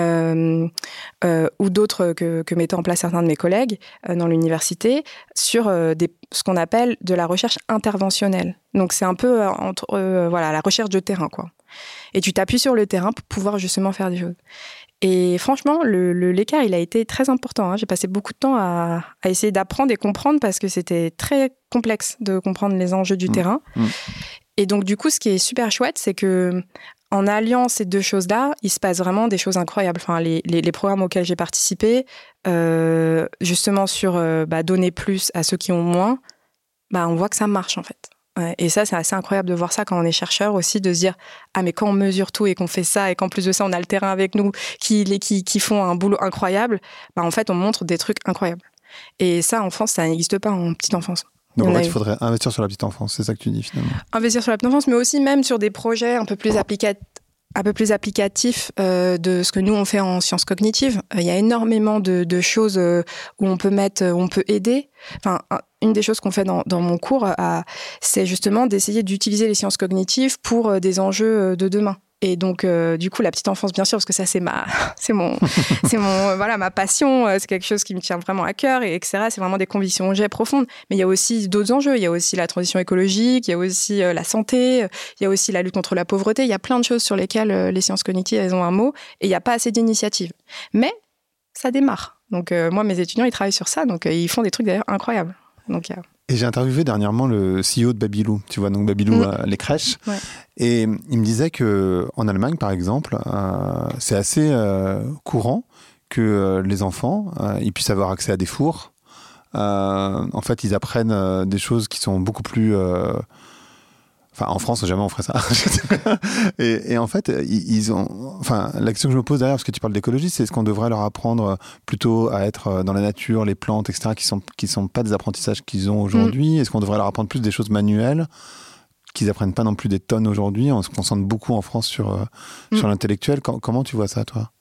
ou d'autres que mettaient en place certains de mes collègues dans l'université, sur ce qu'on appelle de la recherche interventionnelle. Donc c'est un peu la recherche de terrain, quoi. Et tu t'appuies sur le terrain pour pouvoir justement faire des choses. Et franchement, l'écart, il a été très important. J'ai passé beaucoup de temps à essayer d'apprendre et comprendre, parce que c'était très complexe de comprendre les enjeux du terrain. Et donc, du coup, ce qui est super chouette, c'est que en alliant ces deux choses-là, il se passe vraiment des choses incroyables. Enfin, les programmes auxquels j'ai participé, justement sur donner plus à ceux qui ont moins, on voit que ça marche, en fait. Ouais, et ça, c'est assez incroyable de voir ça quand on est chercheur aussi, de se dire « Ah, mais quand on mesure tout et qu'on fait ça, et qu'en plus de ça, on a le terrain avec nous qui font un boulot incroyable, bah, en fait, on montre des trucs incroyables. » Et ça, en France, ça n'existe pas en petite enfance. Donc en fait, il faudrait investir sur la petite enfance, c'est ça que tu dis finalement. Investir sur la petite enfance, mais aussi même sur des projets un peu plus applicatif de ce que nous on fait en sciences cognitives. Il y a énormément de choses où on peut aider. Enfin, une des choses qu'on fait dans mon cours, c'est justement d'essayer d'utiliser les sciences cognitives pour des enjeux de demain. Et donc, du coup, la petite enfance, bien sûr, parce que ça, c'est ma passion. C'est quelque chose qui me tient vraiment à cœur, et etc. C'est vraiment des convictions que j'ai profondes. Mais il y a aussi d'autres enjeux. Il y a aussi la transition écologique, il y a aussi la santé, il y a aussi la lutte contre la pauvreté. Il y a plein de choses sur lesquelles les sciences cognitives, elles ont un mot, et il n'y a pas assez d'initiatives. Mais ça démarre. Donc, moi, mes étudiants, ils travaillent sur ça. Donc, ils font des trucs d'ailleurs incroyables. Donc, Et j'ai interviewé dernièrement le CEO de Babylou, tu vois, donc Babylou, les crèches. Ouais. Et il me disait qu'en Allemagne, par exemple, c'est assez courant que les enfants ils puissent avoir accès à des fours. En fait, ils apprennent des choses qui sont beaucoup plus... Enfin, en France, jamais on ferait ça. et en fait, ils ont... Enfin, la question que je me pose derrière, parce que tu parles d'écologie, c'est est-ce qu'on devrait leur apprendre plutôt à être dans la nature, les plantes, etc., qui sont pas des apprentissages qu'ils ont aujourd'hui. Est-ce qu'on devrait leur apprendre plus des choses manuelles, qu'ils apprennent pas non plus des tonnes aujourd'hui? On se concentre beaucoup en France sur l'intellectuel. Comment tu vois ça, toi?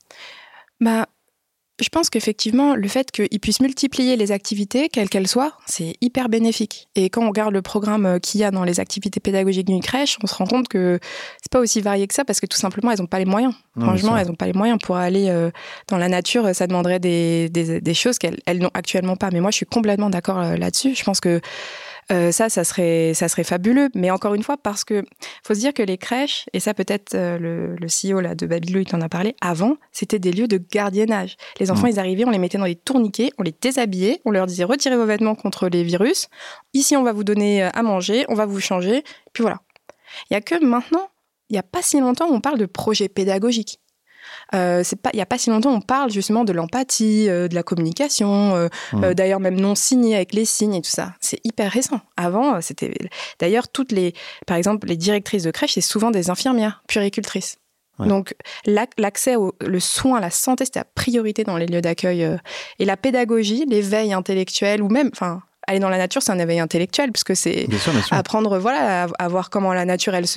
Je pense qu'effectivement, le fait qu'ils puissent multiplier les activités, quelles qu'elles soient, c'est hyper bénéfique. Et quand on regarde le programme qu'il y a dans les activités pédagogiques d'une crèche, on se rend compte que c'est pas aussi varié que ça, parce que tout simplement, elles n'ont pas les moyens. Franchement, elles n'ont pas les moyens pour aller dans la nature. Ça demanderait des choses qu'elles n'ont actuellement pas. Mais moi, je suis complètement d'accord là-dessus. Je pense que ça serait fabuleux. Mais encore une fois, parce que faut se dire que les crèches, et ça peut-être le CEO là, de Babylou, il t'en a parlé, avant, c'était des lieux de gardiennage. Les enfants, ils arrivaient, on les mettait dans des tourniquets, on les déshabillait, on leur disait retirez vos vêtements contre les virus. Ici, on va vous donner à manger, on va vous changer. Puis voilà. Il y a que maintenant, il n'y a pas si longtemps, on parle de projet pédagogique. Il n'y a pas si longtemps, on parle justement de l'empathie, de la communication, d'ailleurs même non signée avec les signes et tout ça. C'est hyper récent. Avant, c'était... D'ailleurs, par exemple, les directrices de crèche, c'est souvent des infirmières, puéricultrices. Ouais. Donc, l'accès le soin, la santé, c'était la priorité dans les lieux d'accueil. Et la pédagogie, l'éveil intellectuel, ou même... aller dans la nature, c'est un éveil intellectuel, parce que c'est bien sûr. Apprendre à voir comment la nature, elle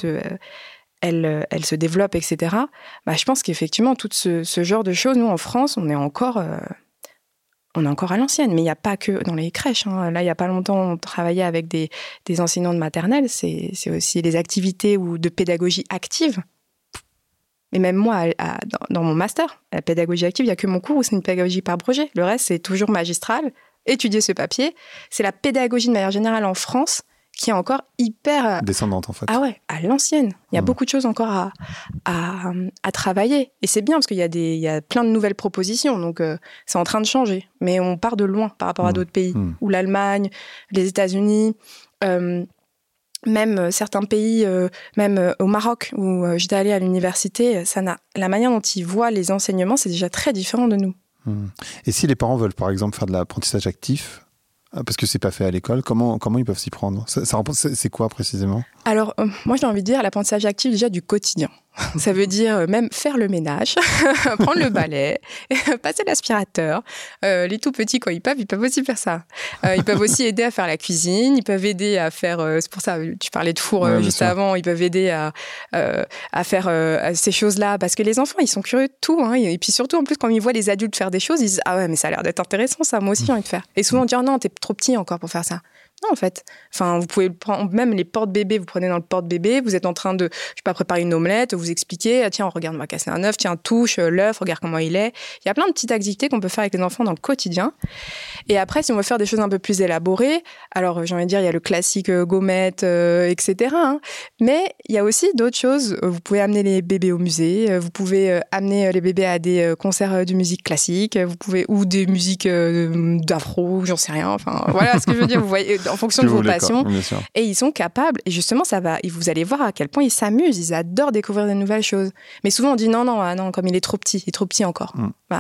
se développe, etc. Je pense qu'effectivement, tout ce genre de choses, nous, en France, on est encore à l'ancienne. Mais il n'y a pas que dans les crèches. Hein. Là, il n'y a pas longtemps, on travaillait avec des enseignants de maternelle. C'est aussi des activités de pédagogie active. Et même moi, dans mon master, la pédagogie active, il n'y a que mon cours où c'est une pédagogie par projet. Le reste, c'est toujours magistral. Étudier ce papier. C'est la pédagogie de manière générale en France qui est encore hyper... descendante, en fait. Ah ouais, à l'ancienne. Il y a beaucoup de choses encore à travailler. Et c'est bien, parce qu'il y a plein de nouvelles propositions. Donc, c'est en train de changer. Mais on part de loin par rapport à d'autres pays. Ou l'Allemagne, les États-Unis, même certains pays, même au Maroc, où j'étais allée à l'université, la manière dont ils voient les enseignements, c'est déjà très différent de nous. Et si les parents veulent, par exemple, faire de l'apprentissage actif, parce que c'est pas fait à l'école, comment ils peuvent s'y prendre? C'est quoi précisément? Alors, moi j'ai envie de dire l'apprentissage actif déjà du quotidien. Ça veut dire même faire le ménage, prendre le balai, passer l'aspirateur. Les tout petits, quand ils peuvent aussi faire ça. Ils peuvent aussi aider à faire la cuisine, ils peuvent aider à faire... c'est pour ça, tu parlais de four juste avant, ils peuvent aider à faire ces choses-là, parce que les enfants, ils sont curieux de tout. Hein, et puis surtout, en plus, quand ils voient les adultes faire des choses, ils disent « Ah ouais, mais ça a l'air d'être intéressant, ça, moi aussi j'ai envie de faire. » Et souvent, on dit « Non, t'es trop petit encore pour faire ça. » Non, en fait. Enfin, vous pouvez prendre, même les porte-bébés, vous prenez dans le porte-bébé, vous êtes en train de, préparer une omelette, vous expliquez, tiens, regarde, on va casser un œuf, tiens, touche l'œuf, regarde comment il est. Il y a plein de petites activités qu'on peut faire avec les enfants dans le quotidien. Et après, si on veut faire des choses un peu plus élaborées, alors, j'ai envie de dire, il y a le classique gommette, etc. Hein. Mais il y a aussi d'autres choses. Vous pouvez amener les bébés au musée, vous pouvez amener les bébés à des concerts de musique classique, ou des musiques d'afro, j'en sais rien. Enfin, voilà ce que je veux dire, vous voyez, en fonction de vos passions. Et ils sont capables. Et justement, vous allez voir à quel point ils s'amusent. Ils adorent découvrir de nouvelles choses. Mais souvent, on dit non, comme il est trop petit encore.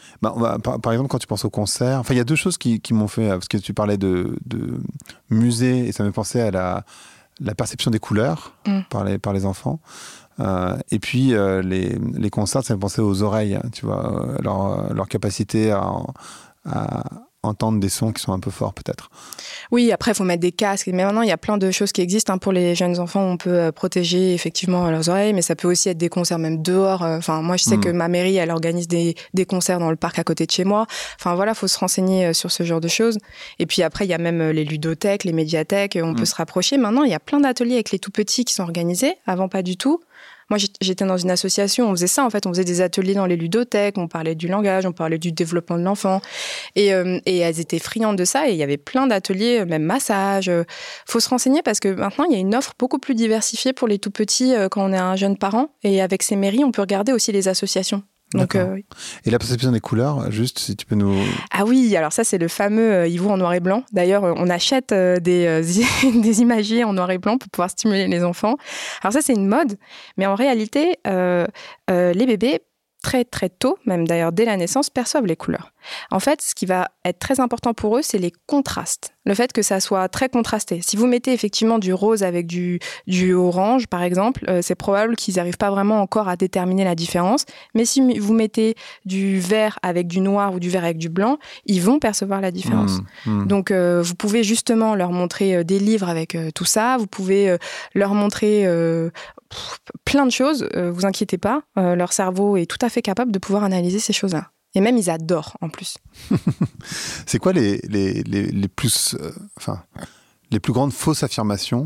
Par exemple, quand tu penses au concert, enfin, il y a deux choses qui m'ont fait, parce que tu parlais de musée, et ça me pensait à la perception des couleurs par les enfants. Et puis, les concerts, ça me pensait aux oreilles, tu vois, leur capacité à entendre des sons qui sont un peu forts, peut-être. Oui, après, il faut mettre des casques. Mais maintenant, il y a plein de choses qui existent. Pour les jeunes enfants, on peut protéger effectivement leurs oreilles, mais ça peut aussi être des concerts même dehors. Enfin, moi, je sais que ma mairie, elle organise des concerts dans le parc à côté de chez moi. Enfin, voilà, il faut se renseigner sur ce genre de choses. Et puis après, il y a même les ludothèques, les médiathèques. On peut se rapprocher. Maintenant, il y a plein d'ateliers avec les tout-petits qui sont organisés. Avant, pas du tout. Moi, j'étais dans une association, on faisait ça, en fait. On faisait des ateliers dans les ludothèques, on parlait du langage, on parlait du développement de l'enfant. Et elles étaient friandes de ça. Et il y avait plein d'ateliers, même massage. Faut se renseigner parce que maintenant, il y a une offre beaucoup plus diversifiée pour les tout-petits quand on est un jeune parent. Et avec ces mairies, on peut regarder aussi les associations. Donc, et la perception des couleurs, juste si tu peux nous... Ah oui, alors ça c'est le fameux Ivo en noir et blanc. D'ailleurs, on achète des imagiers en noir et blanc pour pouvoir stimuler les enfants. Alors ça c'est une mode, mais en réalité, les bébés, très très tôt, même d'ailleurs dès la naissance, perçoivent les couleurs. En fait, ce qui va être très important pour eux, c'est les contrastes. Le fait que ça soit très contrasté. Si vous mettez effectivement du rose avec du orange, par exemple, c'est probable qu'ils n'arrivent pas vraiment encore à déterminer la différence. Mais si vous mettez du vert avec du noir ou du vert avec du blanc, ils vont percevoir la différence. Donc, vous pouvez justement leur montrer des livres avec tout ça. Vous pouvez leur montrer plein de choses. Vous inquiétez pas, leur cerveau est tout à fait capable de pouvoir analyser ces choses-là. Et même, ils adorent, en plus. C'est quoi les plus grandes fausses affirmations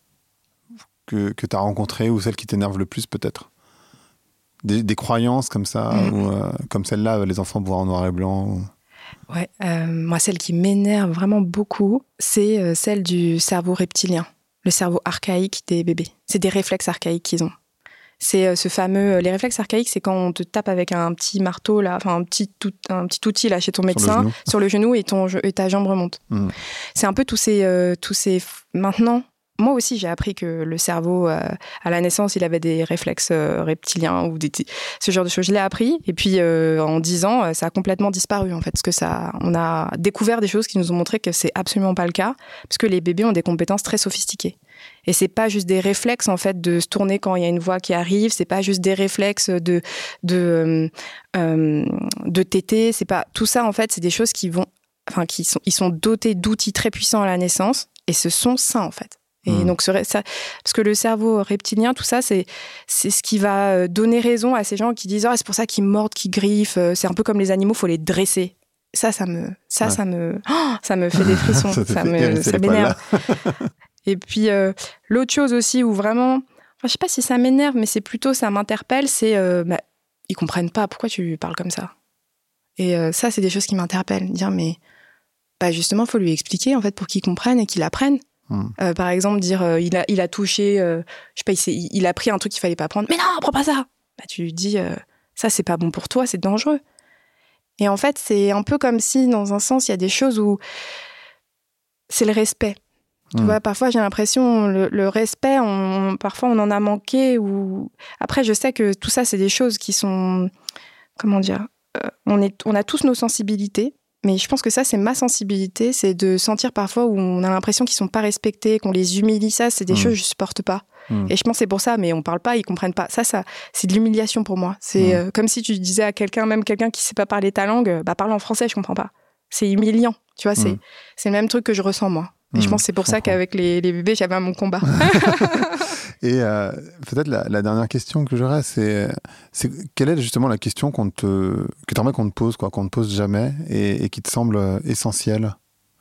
que tu as rencontrées ou celles qui t'énervent le plus, peut-être? Des croyances comme ça, ou comme celle-là, les enfants voient en noir et blanc Ouais, moi, celle qui m'énerve vraiment beaucoup, c'est celle du cerveau reptilien, le cerveau archaïque des bébés. C'est des réflexes archaïques qu'ils ont. C'est ce fameux... Les réflexes archaïques, c'est quand on te tape avec un petit marteau, là, enfin un petit outil là, chez ton médecin, sur le genou et ta jambe remonte. C'est un peu tous ces... Maintenant, moi aussi, j'ai appris que le cerveau, à la naissance, il avait des réflexes reptiliens ou ce genre de choses. Je l'ai appris. Et puis, en 10 ans, ça a complètement disparu, en fait. Parce que on a découvert des choses qui nous ont montré que c'est absolument pas le cas. Parce que les bébés ont des compétences très sophistiquées. Et c'est pas juste des réflexes, en fait, de se tourner quand il y a une voix qui arrive. C'est pas juste des réflexes de téter. C'est pas... Tout ça, en fait, c'est des choses ils sont dotés d'outils très puissants à la naissance. Et ce sont sains, en fait. Et donc, parce que le cerveau reptilien, tout ça, c'est ce qui va donner raison à ces gens qui disent « c'est pour ça qu'ils mordent, qu'ils griffent. C'est un peu comme les animaux, il faut les dresser. » Ça me fait des frissons. ça m'énerve. Et puis, l'autre chose aussi où vraiment... je sais pas si ça m'énerve, mais c'est plutôt ça m'interpelle, c'est ils comprennent pas. Pourquoi tu parles comme ça? Et ça, c'est des choses qui m'interpellent. Dire, mais justement, il faut lui expliquer en fait, pour qu'il comprenne et qu'il apprenne. Par exemple, dire il a touché, je sais pas, il a pris un truc qu'il fallait pas prendre. Mais non, prends pas ça. Tu lui dis ça c'est pas bon pour toi, c'est dangereux. Et en fait, c'est un peu comme si dans un sens il y a des choses où c'est le respect. Tu vois, parfois j'ai l'impression le respect, parfois on en a manqué. Ou après, je sais que tout ça c'est des choses qui sont, comment dire, on a tous nos sensibilités. Mais je pense que ça, c'est ma sensibilité, c'est de sentir parfois où on a l'impression qu'ils sont pas respectés, qu'on les humilie. Ça, c'est des choses que je supporte pas. Et je pense que c'est pour ça, mais on parle pas, ils comprennent pas. Ça, c'est de l'humiliation pour moi. C'est comme si tu disais à quelqu'un, même quelqu'un qui sait pas parler ta langue, parle en français, je comprends pas. C'est humiliant, tu vois. C'est le même truc que je ressens moi. Et je pense que c'est pour ça qu'avec les bébés, j'avais mon combat. Et peut-être la dernière question que j'aurais, c'est quelle est justement la question que tu aimerais qu'on te pose, qu'on ne pose jamais et qui te semble essentielle?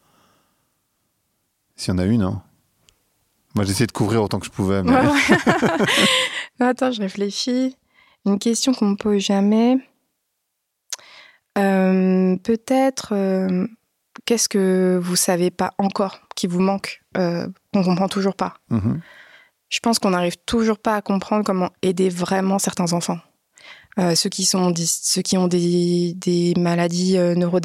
S'il y en a une, hein. Moi, j'ai essayé de couvrir autant que je pouvais. Mais... Attends, je réfléchis. Une question qu'on me pose jamais. Peut-être... qu'est-ce que vous savez pas encore, qui vous manque, qu'on comprend toujours pas? Je pense qu'on n'arrive toujours pas à comprendre comment aider vraiment certains enfants. Ceux qui ont des maladies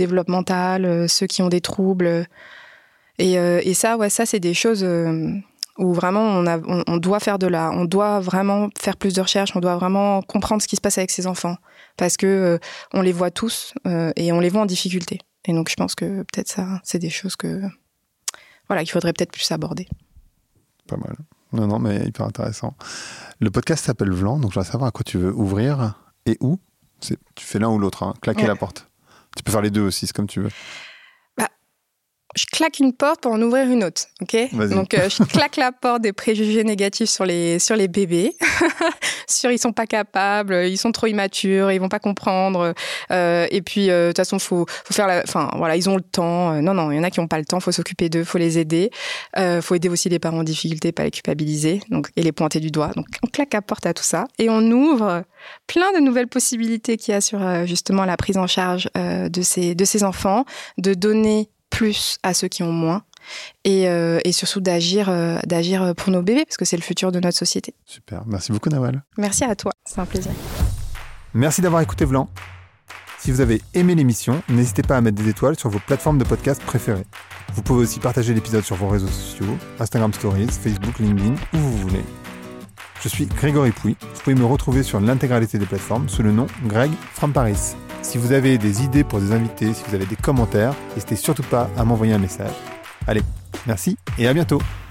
neurodéveloppementales, ceux qui ont des troubles. Et ça, ouais, ça, c'est des choses... où vraiment on doit on doit vraiment faire plus de recherches, on doit vraiment comprendre ce qui se passe avec ces enfants, parce que on les voit tous et on les voit en difficulté. Et donc je pense que peut-être ça, c'est des choses qu'il faudrait peut-être plus aborder. Pas mal. Non, mais hyper intéressant. Le podcast s'appelle Vlan, donc je voudrais savoir à quoi tu veux ouvrir et où. Tu fais l'un ou l'autre, hein. Claquer la porte. Tu peux faire les deux aussi, c'est comme tu veux. Je claque une porte pour en ouvrir une autre, ok ? Vas-y. Donc, je claque la porte des préjugés négatifs sur les bébés. Ils sont pas capables, ils sont trop immatures, ils vont pas comprendre. Et puis, de toute façon, faut faire ils ont le temps. Non, il y en a qui ont pas le temps, faut s'occuper d'eux, faut les aider. Faut aider aussi les parents en difficulté, pas les culpabiliser, et les pointer du doigt. Donc, on claque la porte à tout ça et on ouvre plein de nouvelles possibilités qu'il y a sur, justement, la prise en charge de ces enfants, de donner plus à ceux qui ont moins et surtout d'agir pour nos bébés parce que c'est le futur de notre société. Super, merci beaucoup Nawal. Merci à toi, c'est un plaisir. Merci d'avoir écouté Vlan. Si vous avez aimé l'émission, n'hésitez pas à mettre des étoiles sur vos plateformes de podcast préférées. Vous pouvez aussi partager l'épisode sur vos réseaux sociaux, Instagram Stories, Facebook, LinkedIn, où vous voulez. Je suis Grégory Pouy, vous pouvez me retrouver sur l'intégralité des plateformes sous le nom Greg from Paris. Si vous avez des idées pour des invités, si vous avez des commentaires, n'hésitez surtout pas à m'envoyer un message. Allez, merci et à bientôt.